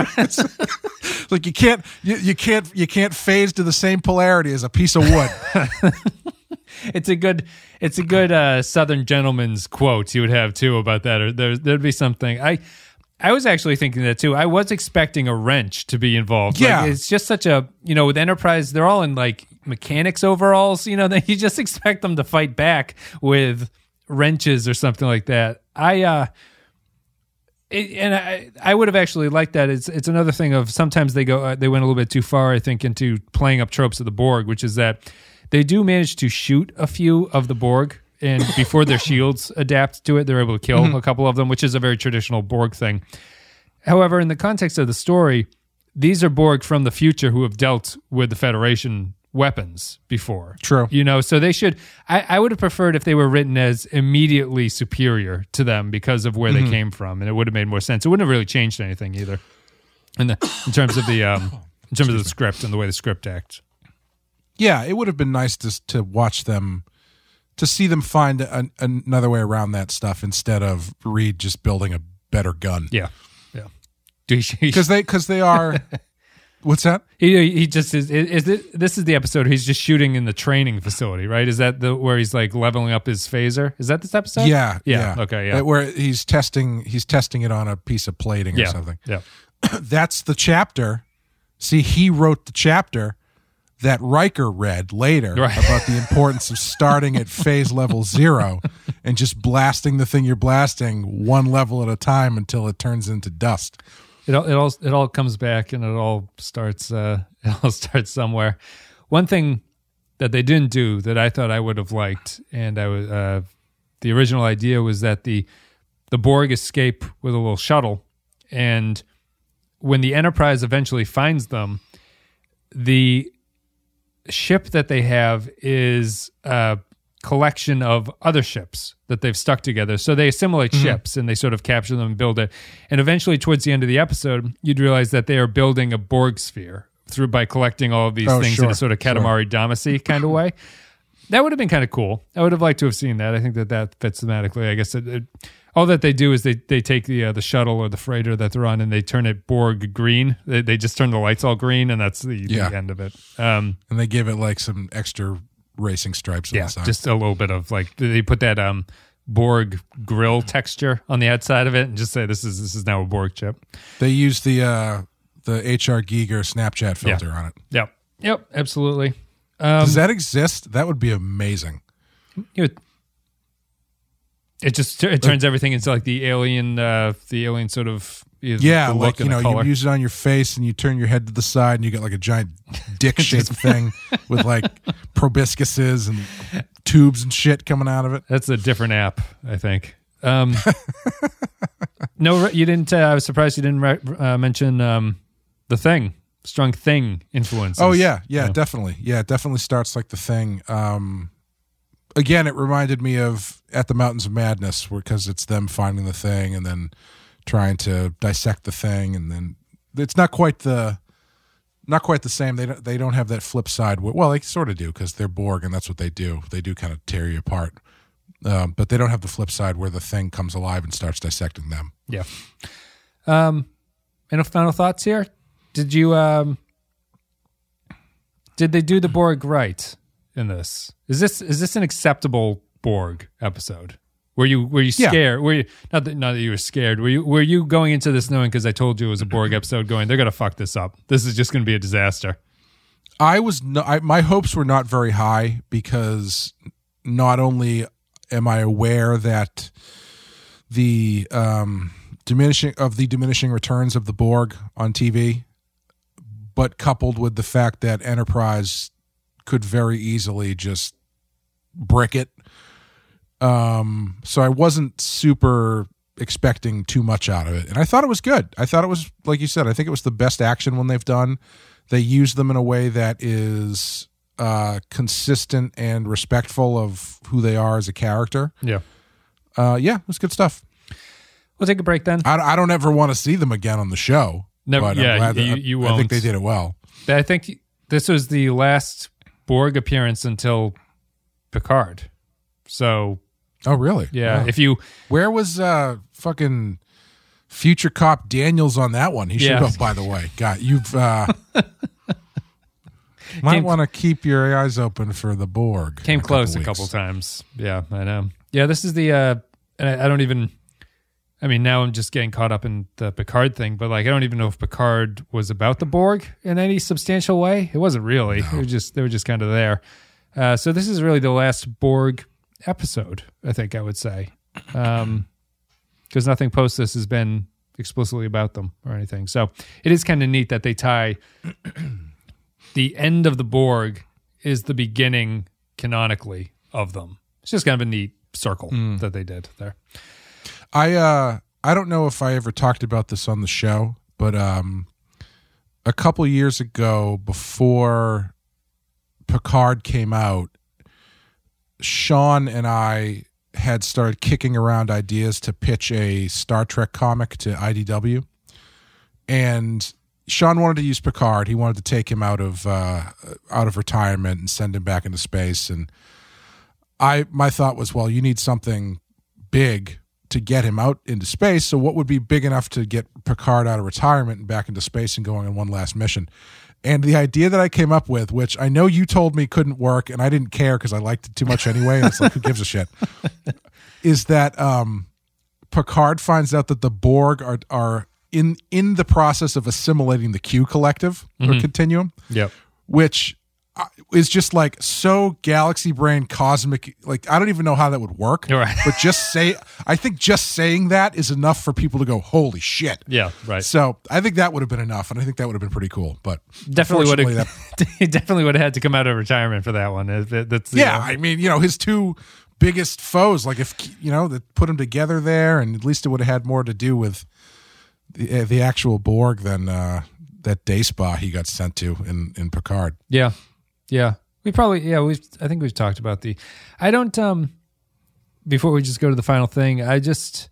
It's like you can't you, you can't you can't phase to the same polarity as a piece of wood. It's a good, it's a good uh, Southern gentleman's quote you would have too about that. Or there, there'd be something. I, I was actually thinking that too. I was expecting a wrench to be involved. Yeah. Like, it's just such a, you know, with Enterprise, they're all in like mechanics overalls. You know, that you just expect them to fight back with wrenches or something like that. I, uh, it, and I, I would have actually liked that. It's, it's another thing of sometimes they go, uh, they went a little bit too far. I think into playing up tropes of the Borg, which is that they do manage to shoot a few of the Borg, and before their shields adapt to it, they're able to kill mm-hmm. a couple of them, which is a very traditional Borg thing. However, in the context of the story, these are Borg from the future who have dealt with the Federation weapons before. True. You know, so they should, I, I would have preferred if they were written as immediately superior to them because of where mm-hmm. they came from, and it would have made more sense. It wouldn't have really changed anything either in, the, in terms of the um, in terms of the script and the way the script acts. Yeah, it would have been nice to to watch them, to see them find an, another way around that stuff instead of Reed just building a better gun. Yeah, yeah. Because they because they are. What's that? He he just is. Is it, this is the episode he's just shooting in the training facility, right? Is that the where he's like leveling up his phaser? Is that this episode? Yeah, yeah. yeah. Okay, yeah. Where he's testing he's testing it on a piece of plating or yeah. something. Yeah, that's the chapter. See, he wrote the chapter that Riker read later right. about the importance of starting at phase level zero and just blasting the thing you're blasting one level at a time until it turns into dust. It all it all it all comes back and it all starts uh, it all starts somewhere. One thing that they didn't do that I thought I would have liked, and I was uh, the original idea was that the the Borg escape with a little shuttle, and when the Enterprise eventually finds them, the ship that they have is a collection of other ships that they've stuck together. So they assimilate mm-hmm. ships and they sort of capture them and build it. And eventually towards the end of the episode, you'd realize that they are building a Borg sphere through by collecting all of these oh, things sure, in a sort of Katamari sure. Damacy kind of way. That would have been kind of cool. I would have liked to have seen that. I think that that fits thematically. I guess it, it, all that they do is they they take the uh, the shuttle or the freighter that they're on and they turn it Borg green. They, they just turn the lights all green, and that's the, yeah. the end of it. Um, and they give it like some extra racing stripes on yeah, the side. Just a little bit of like they put that um, Borg grill texture on the outside of it, and just say this is this is now a Borg chip. They use the uh, the H R Giger Snapchat filter yeah. on it. Yep, yep, absolutely. Um, Does that exist? That would be amazing. You know, it just it turns everything into like the alien, uh, the alien sort of yeah, the look like you and know, the color. you use it on your face and you turn your head to the side and you get like a giant dick-shaped thing with like proboscises and tubes and shit coming out of it. That's a different app, I think. Um, no, you didn't. Uh, I was surprised you didn't re- uh, mention um, the Thing. Strong Thing influences. Oh yeah, yeah, yeah, definitely. Yeah, it definitely starts like the Thing. Um, again, it reminded me of At the Mountains of Madness, because it's them finding the Thing and then trying to dissect the Thing, and then it's not quite the not quite the same. They don't they don't have that flip side. Where, well, they sort of do because they're Borg, and that's what they do. They do kind of tear you apart, um, but they don't have the flip side where the Thing comes alive and starts dissecting them. Yeah. Um, any final thoughts here? Did you um did they do the Borg right in this? Is this is this an acceptable Borg episode? Were you were you scared? Yeah. Were you not that not that you were scared? Were you were you going into this knowing, because I told you it was a Borg episode, going, they're gonna fuck this up. This is just gonna be a disaster. I was no, I, my hopes were not very high because not only am I aware that the um, diminishing of the diminishing returns of the Borg on T V, but coupled with the fact that Enterprise could very easily just brick it. Um, so I wasn't super expecting too much out of it. And I thought it was good. I thought it was, like you said, I think it was the best action one they've done. They use them in a way that is uh, consistent and respectful of who they are as a character. Yeah. Uh, yeah, it was good stuff. We'll take a break then. I, I don't ever want to see them again on the show. Never, but yeah, I'm glad that, you, you I won't. think they did it well. I think this was the last Borg appearance until Picard. So, oh, really? yeah, Wow. if you... Where was uh, fucking future cop Daniels on that one? He should Yeah. have, by the way. God, you've... Uh, might Came- want to keep your eyes open for the Borg. Came in a close couple a couple weeks. times. Yeah, I know. Yeah, this is the... Uh, and I, I don't even... I mean, now I'm just getting caught up in the Picard thing, but like I don't even know if Picard was about the Borg in any substantial way. It wasn't really. It was just they were just kind of there. Uh, so this is really the last Borg episode, I think I would say, because um, nothing post this has been explicitly about them or anything. So it is kind of neat that they tie the end of the Borg is the beginning canonically of them. It's just kind of a neat circle Mm. that they did there. I uh I don't know if I ever talked about this on the show, but um a couple years ago, before Picard came out, Sean and I had started kicking around ideas to pitch a Star Trek comic to I D W, and Sean wanted to use Picard. He wanted to take him out of uh, out of retirement and send him back into space. And I my thought was, well, you need something big to get him out into space. So what would be big enough to get Picard out of retirement and back into space and going on one last mission? And the idea that I came up with, which I know you told me couldn't work, and I didn't care because I liked it too much anyway, and it's like, who gives a shit, is that um, Picard finds out that the Borg are are in, in the process of assimilating the Q collective or continuum, Yep. which is just like so galaxy brain cosmic. Like, I don't even know how that would work, Right. but just say, I think just saying that is enough for people to go, holy shit. Yeah, right. So I think that would have been enough, and I think that would have been pretty cool. But Definitely would unfortunately, have. that- He definitely would have had to come out of retirement for that one. It- it- That's yeah, you know, I mean, you know, his two biggest foes, like if, you know, that put them together there, and at least it would have had more to do with the, uh, the actual Borg than uh, that day spa he got sent to in, in Picard. yeah, yeah. We probably yeah. We I think we've talked about the. I don't. Um. Before we just go to the final thing, I just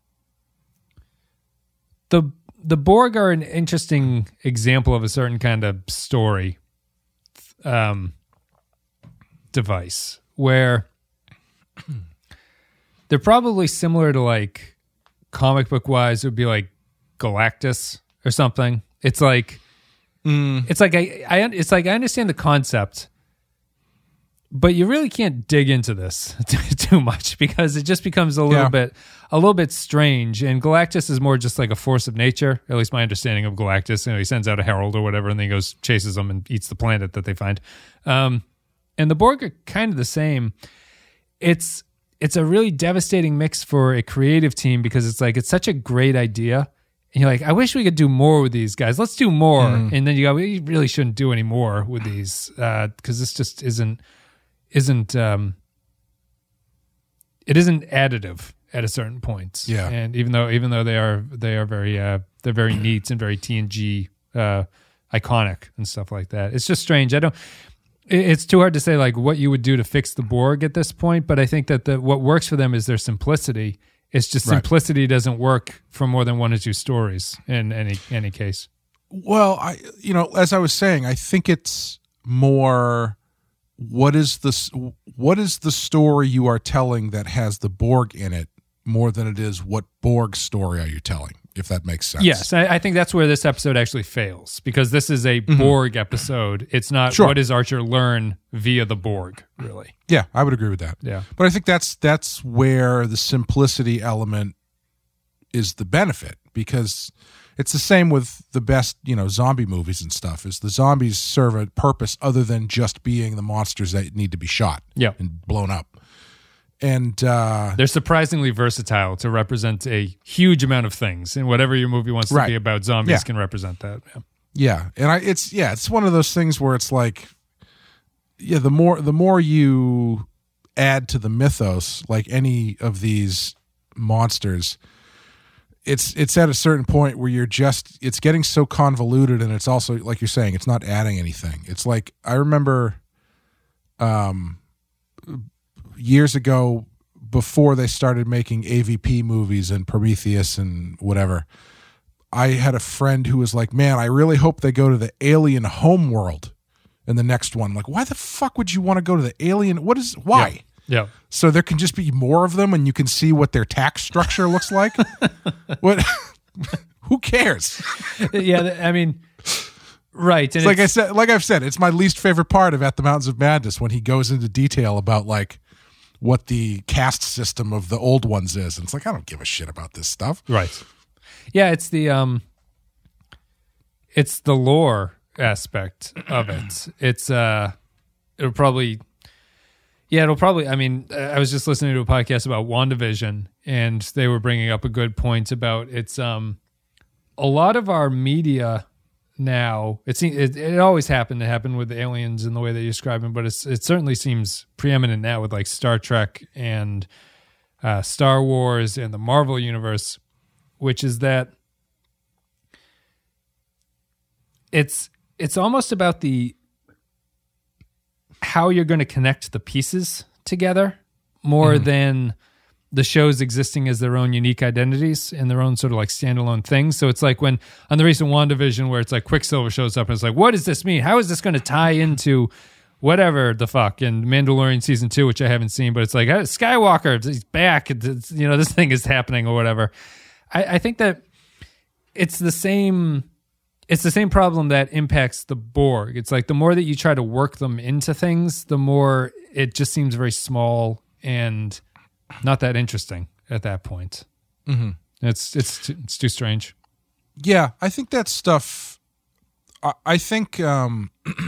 the the Borg are an interesting example of a certain kind of story, um, device where they're probably similar to like comic book wise. It would be like Galactus or something. It's like it's like I, I it's like I understand the concept, but you really can't dig into this too much because it just becomes a little Yeah. bit a little bit strange. And Galactus is more just like a force of nature. At least my understanding of Galactus. You know, he sends out a herald or whatever, and then he goes chases them and eats the planet that they find. Um, and the Borg are kind of the same. It's it's a really devastating mix for a creative team because it's like it's such a great idea. And you're like, I wish we could do more with these guys. Let's do more. And then you go, we really shouldn't do any more with these because this just isn't isn't um, it isn't additive at a certain point. Yeah. And even though even though they are they are very uh, they're very neat and very T N G uh, iconic and stuff like that. It's just strange. I don't. it- It's too hard to say like what you would do to fix the Borg at this point. But I think that the what works for them is their simplicity. It's just Right. simplicity doesn't work for more than one or two stories in any any case. Well, I, you know, as I was saying, I think it's more what is the what is the story you are telling that has the Borg in it more than it is what Borg story are you telling, if that makes sense. Yes, I, I think that's where this episode actually fails because this is a Borg episode. It's not Sure. what does Archer learn via the Borg, really. Yeah, I would agree with that. Yeah. But I think that's that's where the simplicity element is the benefit, because it's the same with the best, you know, zombie movies and stuff. Is the zombies serve a purpose other than just being the monsters that need to be shot Yeah. and blown up. And uh, they're surprisingly versatile to represent a huge amount of things, and whatever your movie wants to Right. be about zombies Yeah. can represent that. Yeah. yeah, and I it's yeah, it's one of those things where it's like, yeah, the more the more you add to the mythos, like any of these monsters, it's it's at a certain point where you're just it's getting so convoluted, and it's also, like you're saying, it's not adding anything. It's like, I remember um years ago, before they started making A V P movies and Prometheus and whatever, I had a friend who was like, man, I really hope they go to the alien homeworld in the next one. I'm like, why the fuck would you want to go to the alien? What is, why? Yeah. So there can just be more of them and you can see what their tax structure looks like? What? Who cares? Yeah. th- I mean, right. And It's like I it's- said, like I've said, it's my least favorite part of At the Mountains of Madness, when he goes into detail about like what the caste system of the old ones is. And it's like, I don't give a shit about this stuff. Right. Yeah, it's the um it's the lore aspect of it. It's uh it'll probably yeah, it'll probably I mean, I was just listening to a podcast about WandaVision, and they were bringing up a good point about it's um a lot of our media now, it seems it, it always happened to happen with the aliens in the way that you describe them, but it's it certainly seems preeminent now with like Star Trek and uh, Star Wars and the Marvel universe, which is that it's it's almost about the how you're going to connect the pieces together more Mm-hmm. than the shows existing as their own unique identities and their own sort of like standalone things. So it's like when on the recent WandaVision where it's like Quicksilver shows up and it's like, what does this mean? How is this going to tie into whatever the fuck? And Mandalorian season two, which I haven't seen, but it's like, oh, Skywalker, he's back. It's, you know, this thing is happening or whatever. I, I think that it's the same... It's the same problem that impacts the Borg. It's like the more that you try to work them into things, the more it just seems very small and not that interesting at that point. Mm-hmm. It's it's too, it's too strange. Yeah, I think that stuff. I, I think um,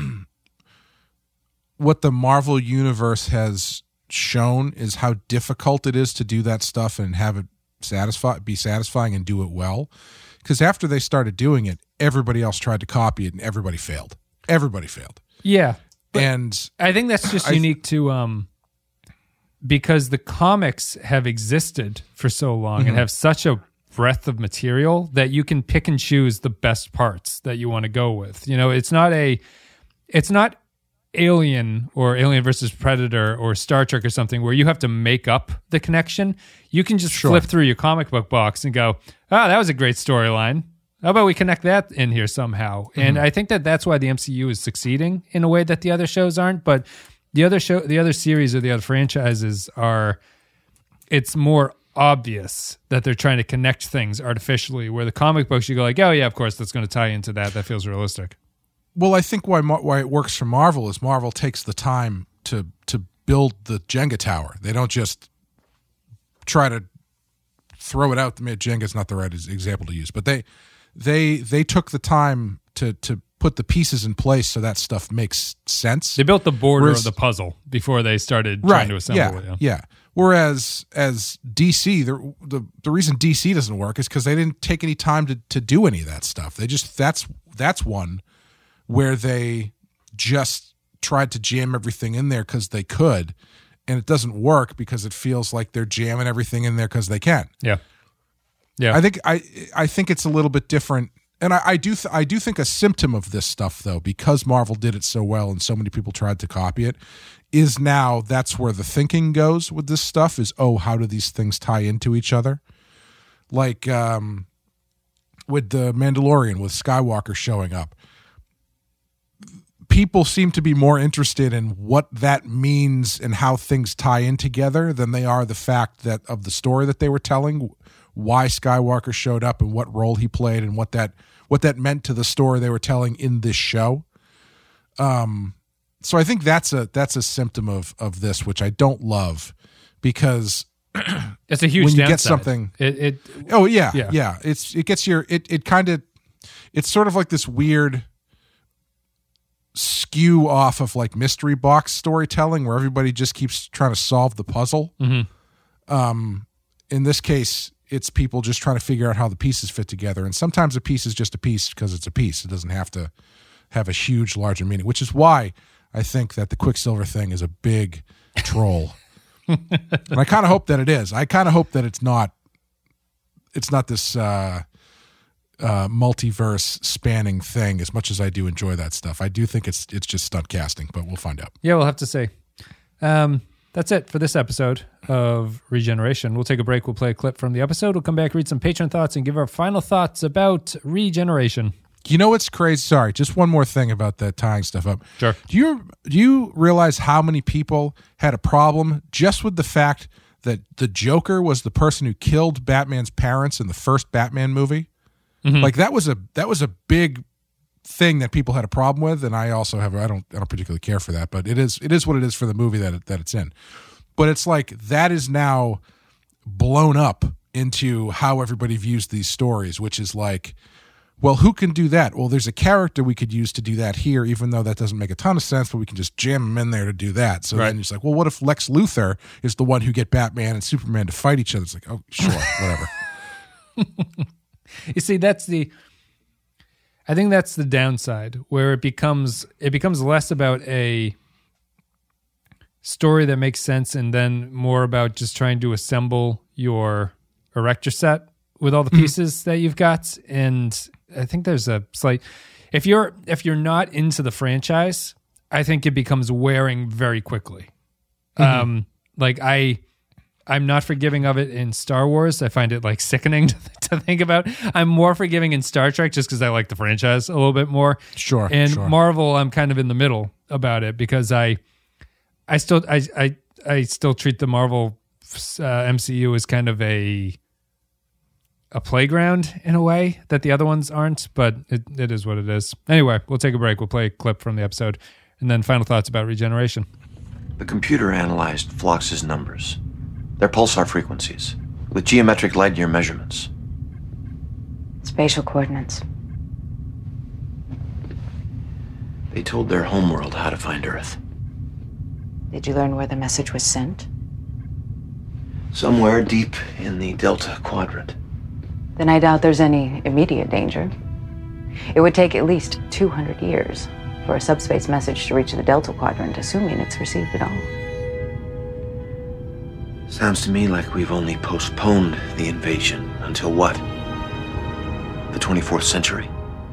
what the Marvel universe has shown is how difficult it is to do that stuff and have it satisfy, be satisfying, and do it well. Because after they started doing it, everybody else tried to copy it, and everybody failed. Everybody failed. Yeah, And I think that's just I- unique to um because the comics have existed for so long Mm-hmm. and have such a breadth of material that you can pick and choose the best parts that you want to go with. You know, it's not a it's not Alien or Alien versus Predator or Star Trek or something where you have to make up the connection. You can just Sure. flip through your comic book box and go, oh, that was a great storyline. How about we connect that in here somehow? Mm-hmm. And I think that that's why the M C U is succeeding in a way that the other shows aren't. But the other show, the other series or the other franchises are, it's more obvious that they're trying to connect things artificially. Where the comic books, you go like, oh yeah, of course that's going to tie into that. That feels realistic. well, I think why Mar- why it works for Marvel is Marvel takes the time to to build the Jenga tower. They don't just try to throw it out. Jenga's not the right ex- example to use, but they they they took the time to to put the pieces in place so that stuff makes sense. They built the border Whereas- of the puzzle before they started trying to assemble yeah, it. Yeah. yeah. Whereas as D C, the, the the reason D C doesn't work is because they didn't take any time to to do any of that stuff. They just that's that's one where they just tried to jam everything in there because they could, and it doesn't work because it feels like they're jamming everything in there because they can. Yeah. Yeah. I think I I think it's a little bit different, and I, I do th- I do think a symptom of this stuff though, because Marvel did it so well and so many people tried to copy it, is now that's where the thinking goes with this stuff is, oh, how do these things tie into each other? Like um, with the Mandalorian, with Skywalker showing up, people seem to be more interested in what that means and how things tie in together than they are the fact that of the story that they were telling, why Skywalker showed up and what role he played and what that what that meant to the story they were telling in this show. Um, so I think that's a that's a symptom of of this, which I don't love, because it's a huge when you get downside. something- It, it oh yeah, Yeah. yeah, it's it gets your it it kind of it's sort of like this weird skew off of like mystery box storytelling where everybody just keeps trying to solve the puzzle. Mm-hmm. Um, in this case, it's people just trying to figure out how the pieces fit together. And sometimes a piece is just a piece because it's a piece. It doesn't have to have a huge, larger meaning, which is why I think that the Quicksilver thing is a big troll. And I kind of hope that it is. I kind of hope that it's not, it's not this, uh, uh, multiverse spanning thing as much as I do enjoy that stuff. I do think it's it's just stunt casting, but we'll find out. Yeah, we'll have to see. Um, that's it for this episode of Regeneration. We'll take a break. We'll play a clip from the episode. We'll come back, read some Patreon thoughts, and give our final thoughts about Regeneration. You know what's crazy? Sorry, just one more thing about that tying stuff up. Sure. Do you do you realize how many people had a problem just with the fact that the Joker was the person who killed Batman's parents in the first Batman movie? Mm-hmm. Like that was a that was a big thing that people had a problem with, and I also have I don't I don't particularly care for that, but it is it is what it is for the movie that it, that it's in. But it's like that is now blown up into how everybody views these stories, which is like, well, who can do that? Well, there's a character we could use to do that here, even though that doesn't make a ton of sense, but we can just jam him in there to do that. So right. then it's like, well, what if Lex Luthor is the one who get Batman and Superman to fight each other? It's like, oh, sure, whatever. You see, that's the, I think that's the downside where it becomes, it becomes less about a story that makes sense and then more about just trying to assemble your erector set with all the pieces that you've got. And I think there's a slight, if you're, if you're not into the franchise, I think it becomes wearing very quickly. Mm-hmm. Um, like I, I'm not forgiving of it in Star Wars. I find it like sickening to, to think about. I'm more forgiving in Star Trek just because I like the franchise a little bit more. Sure. And sure. Marvel, I'm kind of in the middle about it because I, I still, I, I, I still treat the Marvel uh, M C U as kind of a, a playground in a way that the other ones aren't. But it, it is what it is. Anyway, we'll take a break. We'll play a clip from the episode, and then final thoughts about Regeneration. The computer analyzed Phlox's numbers. Their pulsar frequencies, with geometric light year measurements. Spatial coordinates. They told their homeworld how to find Earth. Did you learn where the message was sent? Somewhere deep in the Delta Quadrant. Then I doubt there's any immediate danger. It would take at least two hundred years for a subspace message to reach the Delta Quadrant, assuming it's received at all. Sounds to me like we've only postponed the invasion until what? The twenty-fourth century?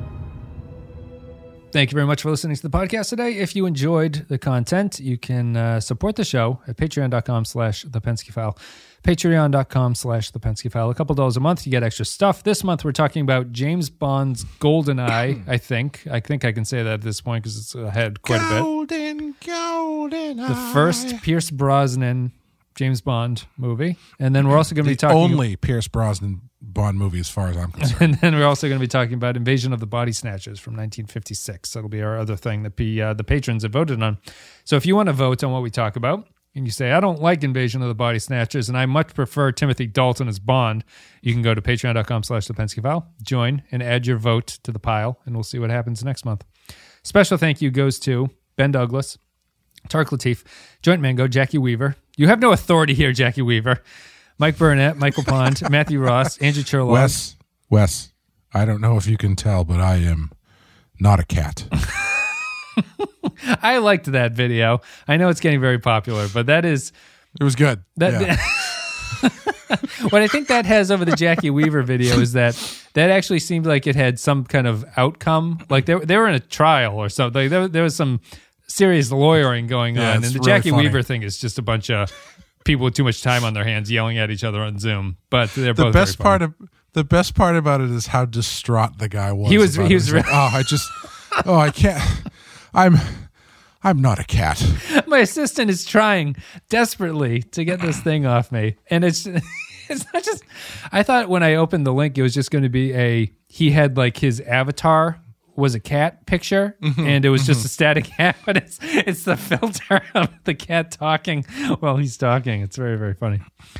Thank you very much for listening to the podcast today. If you enjoyed the content, you can uh, support the show at patreon.com slash the Pensky File. Patreon.com slash the Pensky File. A couple dollars a month, you get extra stuff. This month, we're talking about James Bond's GoldenEye, I think. I think I can say that at this point because it's ahead quite Golden, a bit. Golden, The first Pierce Brosnan James Bond movie. And then we're also going to be the talking... only Pierce Brosnan Bond movie as far as I'm concerned. And then we're also going to be talking about Invasion of the Body Snatchers from nineteen fifty-six. That'll be our other thing that the, uh, the patrons have voted on. So if you want to vote on what we talk about, and you say, I don't like Invasion of the Body Snatchers, and I much prefer Timothy Dalton as Bond, you can go to patreon.com slash the Pensky File, join, and add your vote to the pile, and we'll see what happens next month. Special thank you goes to Ben Douglas, Tark Latif, Joint Mango, Jackie Weaver. You have no authority here, Jackie Weaver. Mike Burnett, Michael Pond, Matthew Ross, Andrew Churlov. Wes, Wes, I don't know if you can tell, but I am not a cat. I liked that video. I know it's getting very popular, but that is... It was good. That, yeah. What I think that has over the Jackie Weaver video is that that actually seemed like it had some kind of outcome. Like they, they were in a trial or something. Like there, there was some serious lawyering going yeah, on. And the really Jackie funny. Weaver thing is just a bunch of people with too much time on their hands yelling at each other on Zoom. But they're The both best very funny. part of the best part about it is how distraught the guy was. He was- about he it. was He's like, really- oh, I just, oh, I can't. I'm, I'm not a cat. My assistant is trying desperately to get this thing off me. And it's it's not just, I thought when I opened the link, it was just going to be a, he had like his avatar was a cat picture Mm-hmm, and it was just a static cat, but it's, it's the filter of the cat talking while he's talking. It's very, very funny.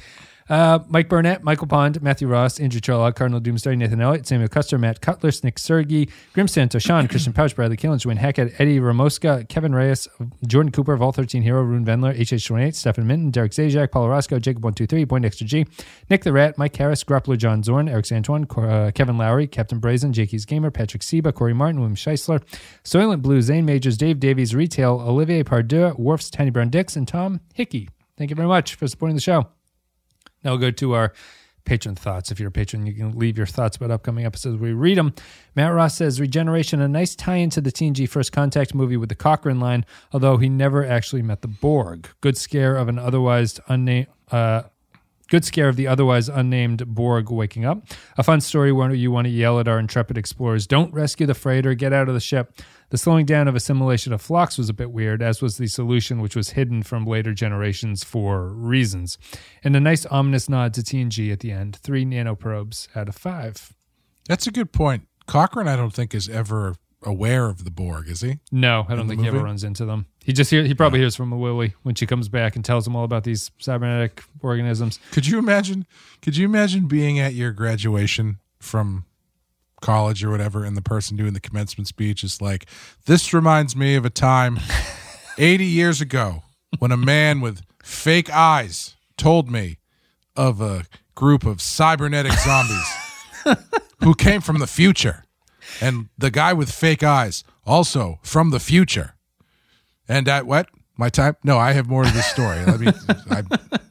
Uh, Mike Burnett, Michael Pond, Matthew Ross, Andrew Charlotte, Cardinal Doomsday, Nathan Elliott, Samuel Custer, Matt Cutler, Nick Sergey, Grim Santo, Sean, Christian Pouch, Bradley Killen, Joanne Hackett, Eddie Ramoska, Kevin Reyes, Jordan Cooper of All thirteen Hero, Rune Vendler, H H twenty-eight, Stephen Minton, Derek Zajac, Paulo Roscoe, Jacob one two three, Poindexter G, Nick the Rat, Mike Harris, Grappler John Zorn, Eric Santuan, uh, Kevin Lowry, Captain Brazen, Jakey's Gamer, Patrick Seba, Corey Martin, William Scheisler, Soylent Blue, Zane Majors, Dave Davies, Retail, Olivier Pardue, Worf's Tiny Brown Dix, and Tom Hickey. Thank you very much for supporting the show. Now we'll go to our patron thoughts. If you're a patron, you can leave your thoughts about upcoming episodes. We read them. Matt Ross says, Regeneration, a nice tie-in to the T N G First Contact movie with the Cochrane line, although he never actually met the Borg. Good scare of an otherwise unnamed... Uh, Good scare of the otherwise unnamed Borg waking up. A fun story where you want to yell at our intrepid explorers, don't rescue the freighter, get out of the ship. The slowing down of assimilation of Phlox was a bit weird, as was the solution, which was hidden from later generations for reasons. And a nice ominous nod to T N G at the end. Three nanoprobes out of five. That's a good point. Cochrane, I don't think, is ever aware of the Borg, is he? No, I don't think he ever runs into them. He just hear, he probably yeah. hears from Lily when she comes back and tells him all about these cybernetic organisms. Could you imagine? Could you imagine being at your graduation from college or whatever, and the person doing the commencement speech is like, "This reminds me of a time eighty years ago when a man with fake eyes told me of a group of cybernetic zombies who came from the future, and the guy with fake eyes also from the future." And at what? My time? No, I have more to this story. Let me. I,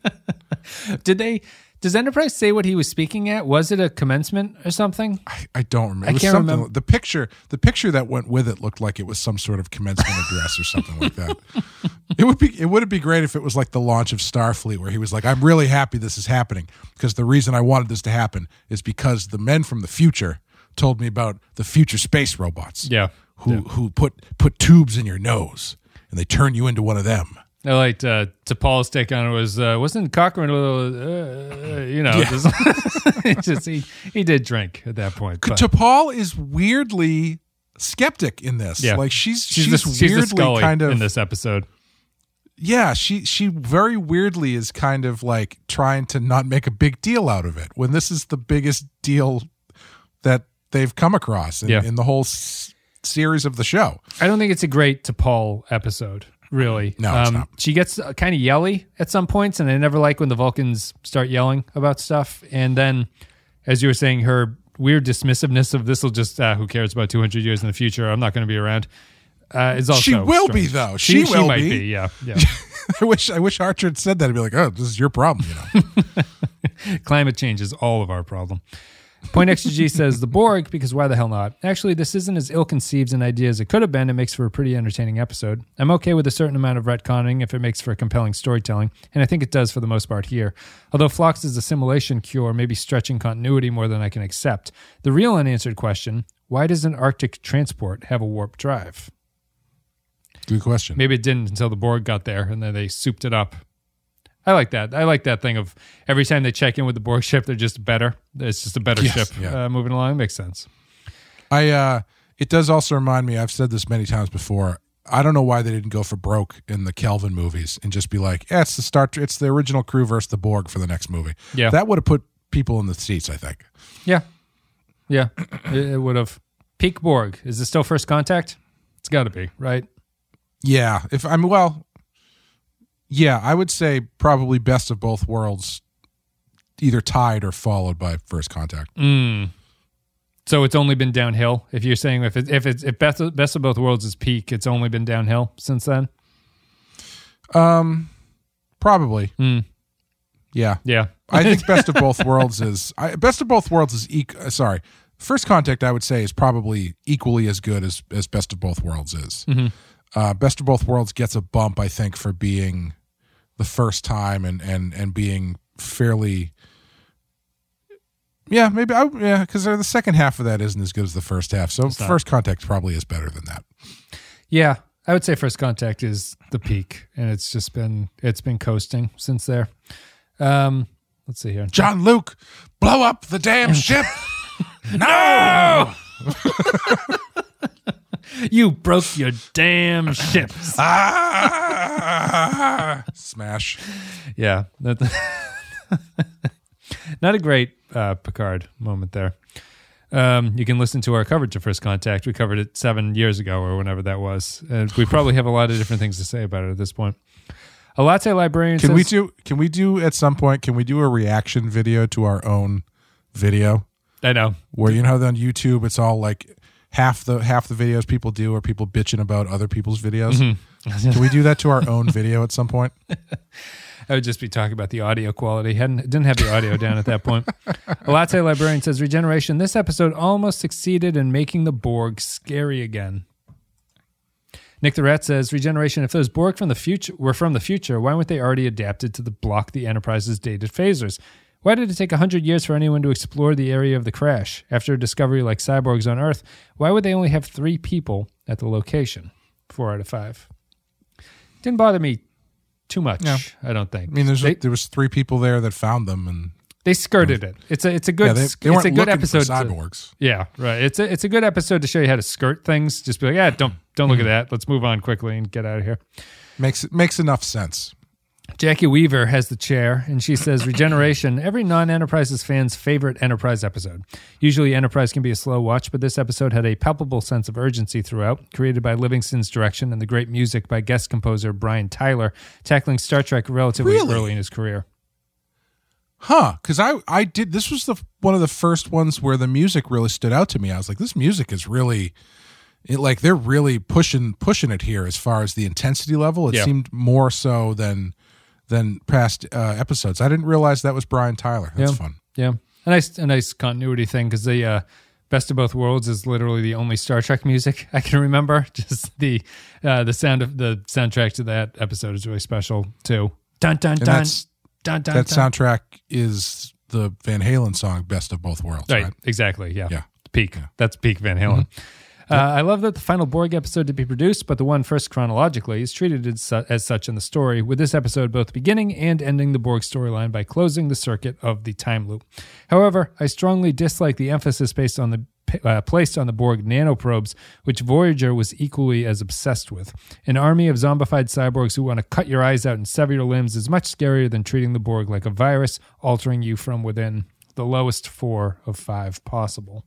Did they? Does Enterprise say what he was speaking at? Was it a commencement or something? I, I don't remember. I it was can't something, remember. The picture, the picture that went with it looked like it was some sort of commencement address or something like that. It would be. It would be great if it was like the launch of Starfleet, where he was like, "I'm really happy this is happening because the reason I wanted this to happen is because the men from the future told me about the future space robots. Yeah, who yeah. who put put tubes in your nose and they turn you into one of them." I liked uh, T'Pol's take on it was uh, wasn't Cochrane a little uh, you know Yeah. just, just he he did drink at that point. But. T'Pol is weirdly skeptic in this. Yeah. Like she's She's, she's, the, she's weirdly the Scully kind of in this episode. Yeah, she she very weirdly is kind of like trying to not make a big deal out of it when this is the biggest deal that they've come across in, Yeah. in the whole s- series of the show. I don't think it's a great T'Pol episode, really. No, it's not. She gets uh, kind of yelly at some points, and I never like when the Vulcans start yelling about stuff. And then, as you were saying, her weird dismissiveness of this will just, uh, who cares about two hundred years in the future? I'm not going to be around. Uh, is also She will strange. be, though. She will might be. be. Yeah, yeah. I wish I wish Archer had said that. I'd be like, oh, this is your problem, you know. Climate change is all of our problem. Point X G says the Borg, because why the hell not? Actually, this isn't as ill-conceived an idea as it could have been. It makes for a pretty entertaining episode. I'm okay with a certain amount of retconning if it makes for compelling storytelling, and I think it does for the most part here. Although Phlox's assimilation cure may be stretching continuity more than I can accept. The real unanswered question, why does an Arctic transport have a warp drive? Good question. Maybe it didn't until the Borg got there, and then they souped it up. I like that. I like that thing of every time they check in with the Borg ship, they're just better. It's just a better Yes, ship yeah. uh, moving along. It makes sense. I uh it does also remind me, I've said this many times before, I don't know why they didn't go for broke in the Kelvin movies and just be like, yeah, it's the Star it's the original crew versus the Borg for the next movie. Yeah. That would have put people in the seats, I think. Yeah. Yeah. it it would have. Peak Borg. Is this still First Contact? It's got to be, right? Yeah. If I'm well Yeah, I would say probably Best of Both Worlds, either tied or followed by First Contact. Mm. So it's only been downhill. If you're saying if it, if it's if Best of, Best of Both Worlds is peak, it's only been downhill since then. Um, probably. Mm. Yeah, Yeah. I think Best of Both Worlds is I, Best of Both Worlds is e- uh, sorry. First Contact, I would say, is probably equally as good as as Best of Both Worlds is. Mm-hmm. Uh, Best of Both Worlds gets a bump, I think, for being the first time and and and being fairly. Yeah, maybe I yeah because the second half of that isn't as good as the first half. So It's not. First Contact probably is better than that. Yeah. I would say First Contact is the peak, and it's just been it's been coasting since there. Um, let's see here. John Luke, blow up the damn ship! No! You broke your damn ships. Ah! Smash. Yeah. That- Not a great uh, Picard moment there. Um, you can listen to our coverage of First Contact. We covered it seven years ago or whenever that was. And we probably have a lot of different things to say about it at this point. A latte librarian Can says, we do? Can we do at some point? Can we do a reaction video to our own video? I know. Where you know on YouTube, it's all like half the half the videos people do are people bitching about other people's videos. Mm-hmm. Can we do that to our own video at some point? I would just be talking about the audio quality. Hadn't didn't have the audio down at that point. A latte librarian says, Regeneration, this episode almost succeeded in making the Borg scary again. Nick the Rat says, Regeneration, if those Borg from the future were from the future, why weren't they already adapted to the block the Enterprise's dated phasers? Why did it take one hundred years for anyone to explore the area of the crash? After a discovery like cyborgs on Earth, why would they only have three people at the location? Four out of five. Didn't bother me too much, yeah. I don't think. I mean, there's they, a, there was three people there that found them, and they skirted it. It's a it's a good yeah, they, they it's a good looking episode. For cyborgs. To, yeah, right. It's a it's a good episode to show you how to skirt things. Just be like, yeah, don't don't look mm-hmm. at that. Let's move on quickly and get out of here. Makes makes enough sense. Jackie Weaver has the chair, and she says, Regeneration, every non-Enterprises fan's favorite Enterprise episode. Usually Enterprise can be a slow watch, but this episode had a palpable sense of urgency throughout, created by Livingston's direction and the great music by guest composer Brian Tyler, tackling Star Trek relatively really? early in his career. Huh, because I, I did, this was the one of the first ones where the music really stood out to me. I was like, this music is really... It, like they're really pushing pushing it here as far as the intensity level. It yeah. seemed more so than than past uh, episodes. I didn't realize that was Brian Tyler. That's yeah. fun. Yeah, a nice a nice continuity thing because the uh, Best of Both Worlds is literally the only Star Trek music I can remember. Just the uh, the sound of the soundtrack to that episode is really special too. Dun dun And dun, that's, dun dun. That dun. soundtrack is the Van Halen song "Best of Both Worlds." Right, right? exactly. Yeah, yeah, peak. Yeah. That's peak Van Halen. Mm-hmm. Uh, I love that the final Borg episode to be produced, but the one first chronologically is treated as, su- as such in the story, with this episode both beginning and ending the Borg storyline by closing the circuit of the time loop. However, I strongly dislike the emphasis based on the uh, placed on the Borg nanoprobes, which Voyager was equally as obsessed with. An army of zombified cyborgs who want to cut your eyes out and sever your limbs is much scarier than treating the Borg like a virus, altering you from within. The lowest four of five possible.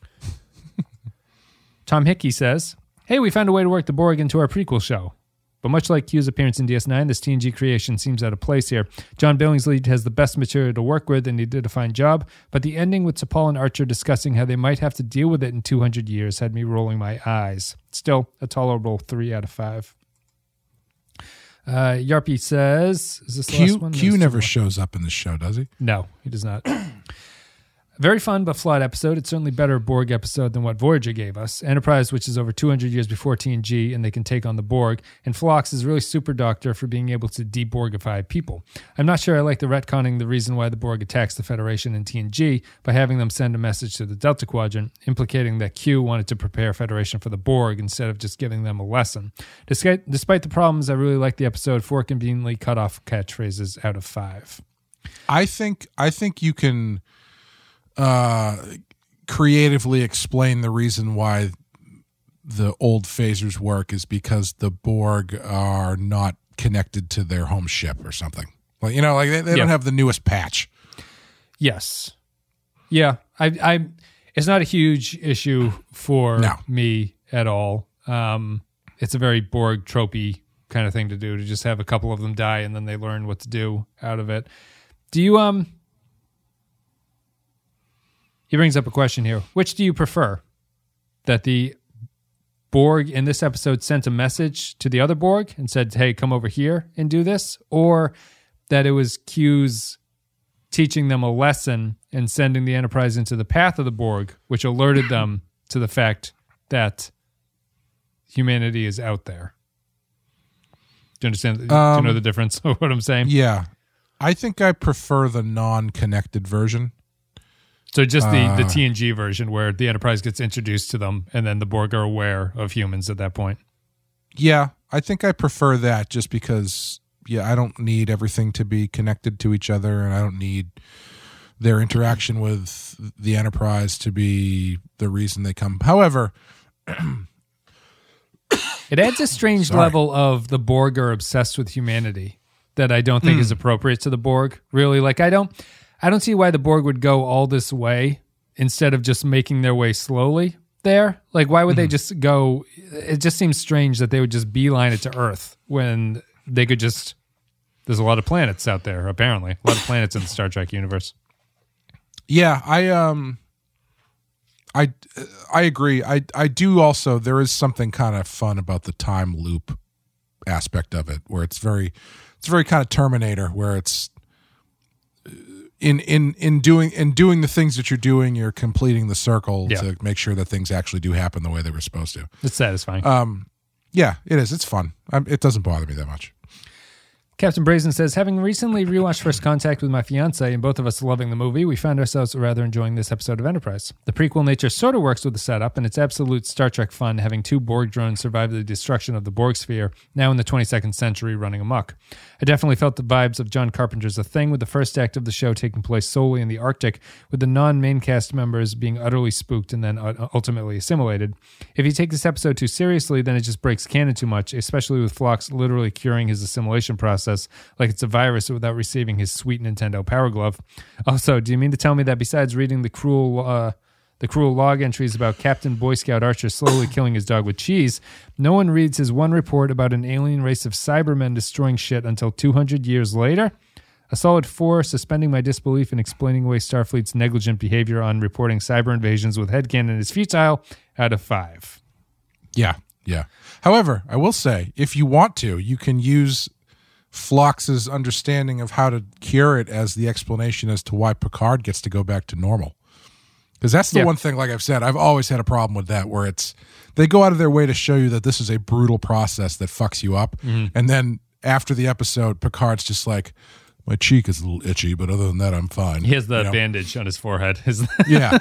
Tom Hickey says, hey, we found a way to work the Borg into our prequel show. But much like Q's appearance in D S nine, this T N G creation seems out of place here. John Billingsley has the best material to work with, and he did a fine job, but the ending with T'Pol and Archer discussing how they might have to deal with it in two hundred years had me rolling my eyes. Still, a tolerable three out of five. Uh, Yarpy says, is this the Q, last one? Q There's never two shows up in the show, does he? No, he does not. Very fun but flawed episode. It's certainly better Borg episode than what Voyager gave us. Enterprise, which is over two hundred years before T N G, and they can take on the Borg. And Phlox is really super doctor for being able to de-Borgify people. I'm not sure I like the retconning the reason why the Borg attacks the Federation in T N G by having them send a message to the Delta Quadrant, implicating that Q wanted to prepare Federation for the Borg instead of just giving them a lesson. Despite, despite the problems, I really like the episode. Four conveniently cut off catchphrases out of five. I think I think you can... Uh, creatively explain the reason why the old phasers work is because the Borg are not connected to their home ship or something. Like, you know, like they, they yeah. don't have the newest patch. Yes. Yeah. I, I, it's not a huge issue for no. me at all. Um, it's a very Borg tropey kind of thing to do, to just have a couple of them die and then they learn what to do out of it. Do you, um, he brings up a question here. Which do you prefer? That the Borg in this episode sent a message to the other Borg and said, hey, come over here and do this? Or that it was Q's teaching them a lesson and sending the Enterprise into the path of the Borg, which alerted them to the fact that humanity is out there? Do you understand? Um, do you know the difference of what I'm saying? Yeah. I think I prefer the non-connected version. So just the, uh, the T N G version where the Enterprise gets introduced to them and then the Borg are aware of humans at that point. Yeah, I think I prefer that just because, yeah, I don't need everything to be connected to each other, and I don't need their interaction with the Enterprise to be the reason they come. However... It adds a strange Sorry. level of the Borg are obsessed with humanity that I don't think mm. is appropriate to the Borg. Really, like I don't... I don't see why the Borg would go all this way instead of just making their way slowly there. Like, why would mm-hmm. they just go? It just seems strange that they would just beeline it to Earth when they could just. There's a lot of planets out there, apparently. A lot of planets in the Star Trek universe. Yeah, I um, I I agree. I I do also. There is something kind of fun about the time loop aspect of it, where it's very, it's very kind of Terminator, where it's. In, in in doing in doing the things that you're doing, you're completing the circle yeah. to make sure that things actually do happen the way they were supposed to. It's satisfying. Um, yeah, it is. It's fun. I'm, it doesn't bother me that much. Captain Brazen says, having recently rewatched First Contact with my fiance and both of us loving the movie, we found ourselves rather enjoying this episode of Enterprise. The prequel nature sort of works with the setup, and it's absolute Star Trek fun having two Borg drones survive the destruction of the Borg sphere, now in the twenty-second century running amok. I definitely felt the vibes of John Carpenter's A Thing, with the first act of the show taking place solely in the Arctic, with the non-main cast members being utterly spooked and then ultimately assimilated. If you take this episode too seriously, then it just breaks canon too much, especially with Phlox literally curing his assimilation process like it's a virus without receiving his sweet Nintendo Power Glove. Also, do you mean to tell me that besides reading the cruel uh, the cruel log entries about Captain Boy Scout Archer slowly killing his dog with cheese, no one reads his one report about an alien race of Cybermen destroying shit until two hundred years later? A solid four, suspending my disbelief and explaining away Starfleet's negligent behavior on reporting cyber invasions with headcanon is futile, out of five. Yeah, yeah. However, I will say, if you want to, you can use Phlox's understanding of how to cure it as the explanation as to why Picard gets to go back to normal. Because that's the yeah. one thing, like I've said, I've always had a problem with that, where it's they go out of their way to show you that this is a brutal process that fucks you up. Mm-hmm. And then after the episode, Picard's just like, my cheek is a little itchy, but other than that, I'm fine. He has the you know? bandage on his forehead. His yeah.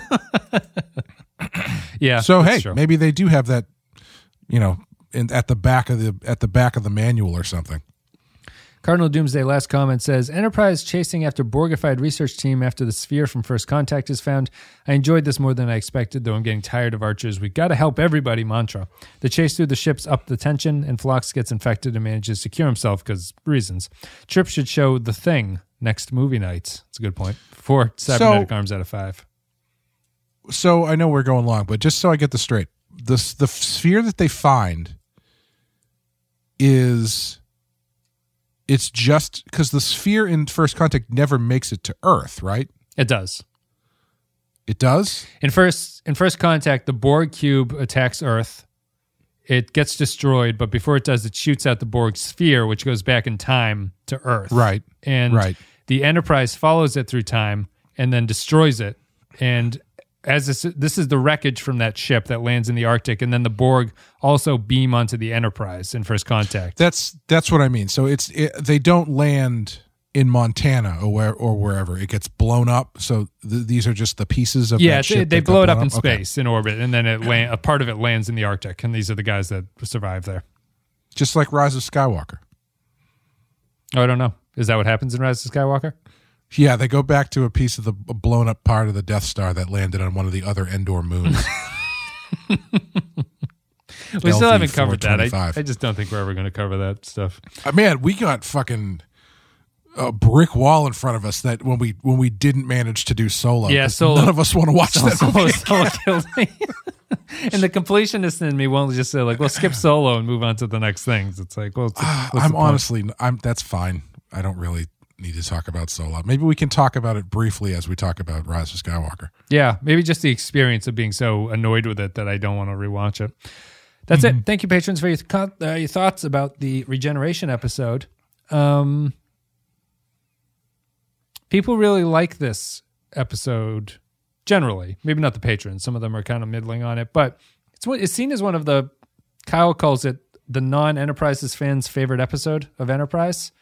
yeah. So, hey, true. maybe they do have that, you know, in, at the back of the at the back of the manual or something. Cardinal Doomsday last comment says, Enterprise chasing after Borgified research team after the sphere from First Contact is found. I enjoyed this more than I expected, though I'm getting tired of Archer's we gotta help everybody mantra. The chase through the ships up the tension, and Phlox gets infected and manages to cure himself because reasons. Trip should show The Thing next movie night. That's a good point. Four cybernetic so, arms out of five. So I know we're going long, but just so I get this straight, the, the sphere that they find is... It's just because the sphere in First Contact never makes it to Earth, right? It does. It does? In first in First Contact, the Borg cube attacks Earth. It gets destroyed, but before it does, it shoots out the Borg sphere, which goes back in time to Earth. Right. And right. the Enterprise follows it through time and then destroys it. And as this, this is the wreckage from that ship that lands in the Arctic, and then the Borg also beam onto the Enterprise in First Contact. That's that's what I mean. So it's it, they don't land in Montana or where or wherever. It gets blown up. So th- these are just the pieces of yeah. that ship They, they that blow it up in up? space okay. in orbit, and then it land, a part of it lands in the Arctic, and these are the guys that survive there. Just like Rise of Skywalker. Oh, I don't know. Is that what happens in Rise of Skywalker? Yeah, they go back to a piece of the blown up part of the Death Star that landed on one of the other Endor moons. We still haven't covered that. I, I just don't think we're ever going to cover that stuff. Uh, man, we got fucking a brick wall in front of us that when we when we didn't manage to do Solo. Yeah, Solo. None of us want to watch Solo, that movie. Solo killed me. And the completionist in me won't just say like, "Well, skip Solo and move on to the next things." It's like, well, it's, uh, I'm honestly, I'm that's fine. I don't really need to talk about Solo. Maybe we can talk about it briefly as we talk about Rise of Skywalker. Yeah, maybe just the experience of being so annoyed with it that I don't want to rewatch it. That's mm-hmm. it. Thank you, patrons, for your, th- uh, your thoughts about the Regeneration episode. Um, people really like this episode generally. Maybe not the patrons. Some of them are kind of middling on it, but it's, it's seen as one of the, Kyle calls it the non-Enterprises fans' favorite episode of Enterprise.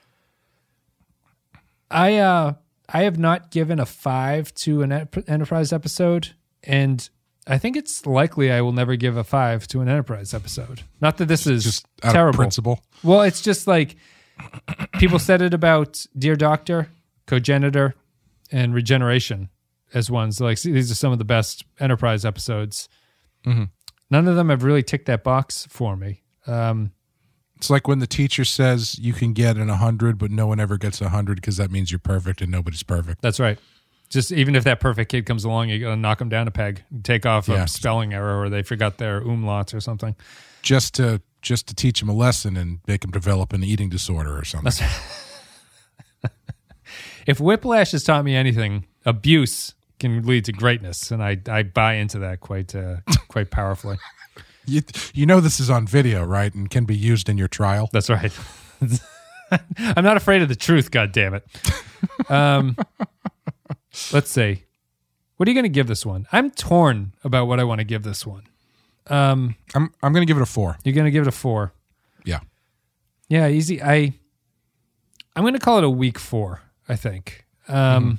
I uh, I have not given a five to an Enterprise episode, and I think it's likely I will never give a five to an Enterprise episode. Not that this is just out terrible. Of principle. Well, it's just like people said it about Dear Doctor, Cogenitor, and Regeneration as ones. Like, see, these are some of the best Enterprise episodes. Mm-hmm. None of them have really ticked that box for me. Um, It's like when the teacher says you can get an one hundred, but no one ever gets one hundred because that means you're perfect and nobody's perfect. That's right. Just even if that perfect kid comes along, you got to knock them down a peg, take off Yeah. a spelling error, or they forgot their umlauts or something. Just to just to teach them a lesson and make them develop an eating disorder or something. If Whiplash has taught me anything, abuse can lead to greatness, and I, I buy into that quite uh, quite powerfully. You, you know this is on video, right? And can be used in your trial. That's right. I'm not afraid of the truth, God damn it. Um, let's see. What are you going to give this one? I'm torn about what I want to give this one. Um, I'm I'm going to give it a four. You're going to give it a four. Yeah. Yeah, easy. I I'm going to call it a weak four, I think. Um, mm-hmm.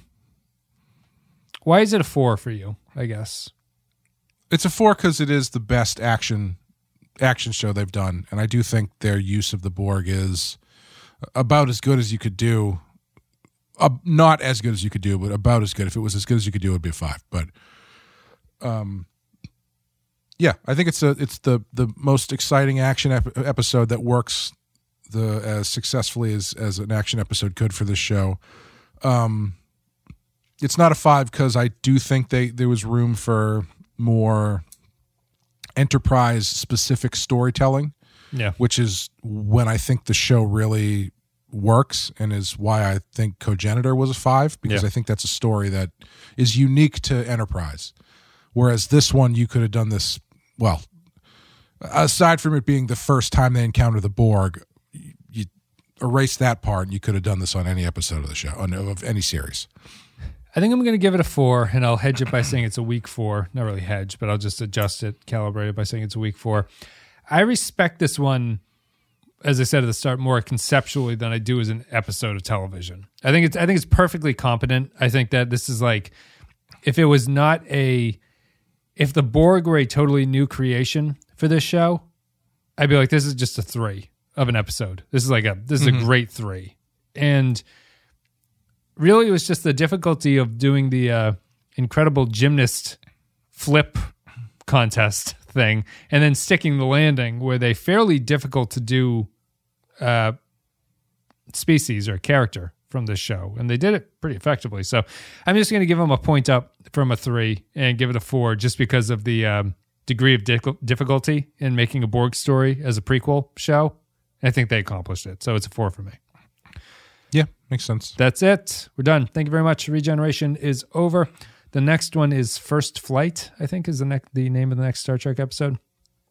Why is it a four for you, I guess? It's a four because it is the best action action show they've done, and I do think their use of the Borg is about as good as you could do. Uh, not as good as you could do, but about as good. If it was as good as you could do, it would be a five. But, um, yeah, I think it's a it's the the most exciting action ep- episode that works the as successfully as as an action episode could for this show. Um, it's not a five because I do think they there was room for more Enterprise specific storytelling, yeah, which is when I think the show really works and is why I think Cogenitor was a five, because yeah. I think that's a story that is unique to Enterprise. Whereas this one, you could have done this, well, aside from it being the first time they encounter the Borg, you, you erase that part and you could have done this on any episode of the show, on, of any series. I think I'm going to give it a four, and I'll hedge it by saying it's a weak four. Not really hedge, but I'll just adjust it, calibrate it by saying it's a weak four. I respect this one, as I said at the start, more conceptually than I do as an episode of television. I think it's I think it's perfectly competent. I think that this is like, if it was not a, if the Borg were a totally new creation for this show, I'd be like, this is just a three of an episode. This is like a this is mm-hmm. a great three, and really, it was just the difficulty of doing the uh, incredible gymnast flip contest thing and then sticking the landing, where they fairly difficult to do uh, species or character from this show. And they did it pretty effectively. So I'm just going to give them a point up from a three and give it a four just because of the um, degree of di- difficulty in making a Borg story as a prequel show. I think they accomplished it. So it's a four for me. Yeah, makes sense. That's it. We're done. Thank you very much. Regeneration is over. The next one is First Flight, I think is the next the name of the next Star Trek episode.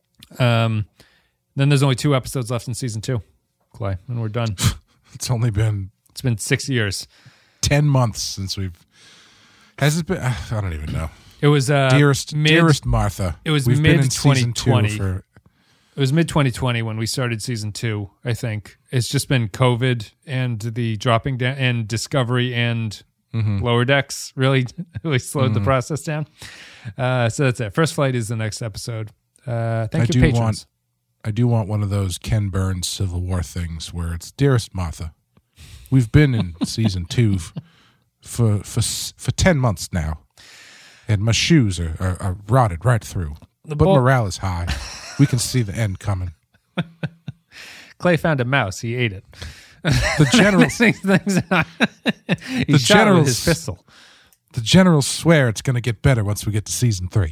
Um, then there's only two episodes left in season two, Clay, and we're done. It's only been... It's been six years. Ten months since we've... Has it been... I don't even know. It was... Uh, dearest, mid, dearest Martha. It was we've mid been in season two for... It was mid twenty twenty when we started season two, I think. It's just been COVID and the dropping down and Discovery and mm-hmm. Lower Decks really, really slowed mm-hmm. the process down. Uh, so that's it. First Flight is the next episode. Uh, thank I you, do patrons. Want, I do want one of those Ken Burns Civil War things where it's, Dearest Martha, we've been in season two for, for, for ten months now, and my shoes are, are, are rotted right through. The but ball- morale is high. We can see the end coming. Clay found a mouse. He ate it. The generals, he the shot generals, with his pistol. The generals swear it's going to get better once we get to season three.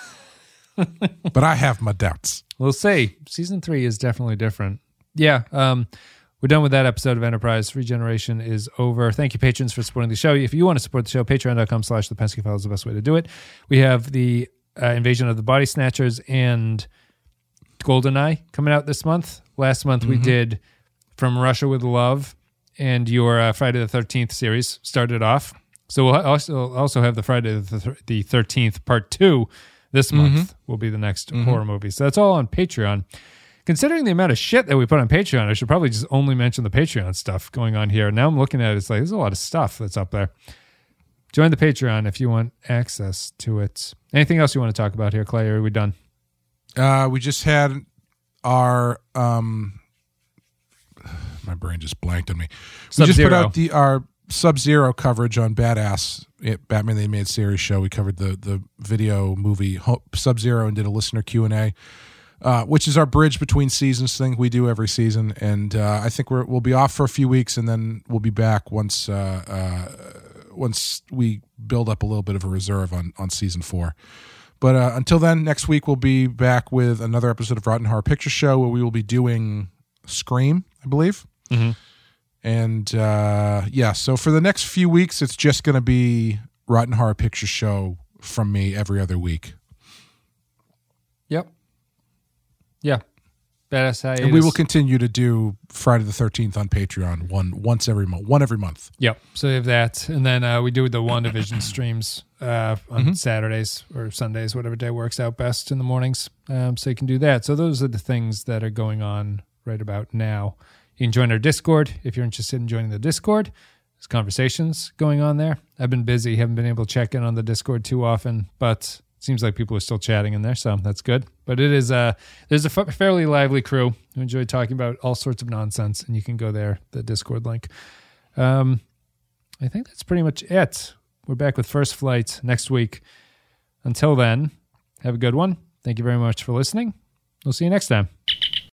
But I have my doubts. We'll see. Season three is definitely different. Yeah. Um, we're done with that episode of Enterprise. Regeneration is over. Thank you, patrons, for supporting the show. If you want to support the show, patreon.com slash the Penske Files is the best way to do it. We have the uh, Invasion of the Body Snatchers and GoldenEye coming out this month. Last month mm-hmm. we did From Russia with Love, and your uh, Friday the thirteenth series started off. So we'll also also have the Friday the thirteenth part two this month mm-hmm. will be the next mm-hmm. horror movie. So that's all on Patreon. Considering the amount of shit that we put on Patreon, I should probably just only mention the Patreon stuff going on here. Now I'm looking at it, it's like there's a lot of stuff that's up there. Join the Patreon if you want access to it. Anything else you want to talk about here, Clay, or are we done? Uh, we just had our um, my brain just blanked on me. We just put out the our Sub-Zero coverage on Badass, it, Batman the Animated Series show. We covered the the video movie Sub-Zero and did a listener Q and A. uh, which is our bridge between seasons thing we do every season. And uh, I think we're, we'll be off for a few weeks, and then we'll be back once uh, uh, once we build up a little bit of a reserve on, on season four. But uh, until then, next week we'll be back with another episode of Rotten Horror Picture Show where we will be doing Scream, I believe. Mm-hmm. And uh, yeah, so for the next few weeks, it's just going to be Rotten Horror Picture Show from me every other week. Yep. Yeah. Badass hiatus. And we will continue to do Friday the thirteenth on Patreon one once every month, one every month. Yep. So we have that, and then uh, we do the WandaVision streams uh, on mm-hmm. Saturdays or Sundays, whatever day works out best in the mornings. Um, so you can do that. So those are the things that are going on right about now. You can join our Discord if you're interested in joining the Discord. There's conversations going on there. I've been busy, haven't been able to check in on the Discord too often, but it seems like people are still chatting in there, so that's good. But it is uh, there's a f- fairly lively crew who enjoy talking about all sorts of nonsense, and you can go there, the Discord link. Um, I think that's pretty much it. We're back with First Flight next week. Until then, have a good one. Thank you very much for listening. We'll see you next time.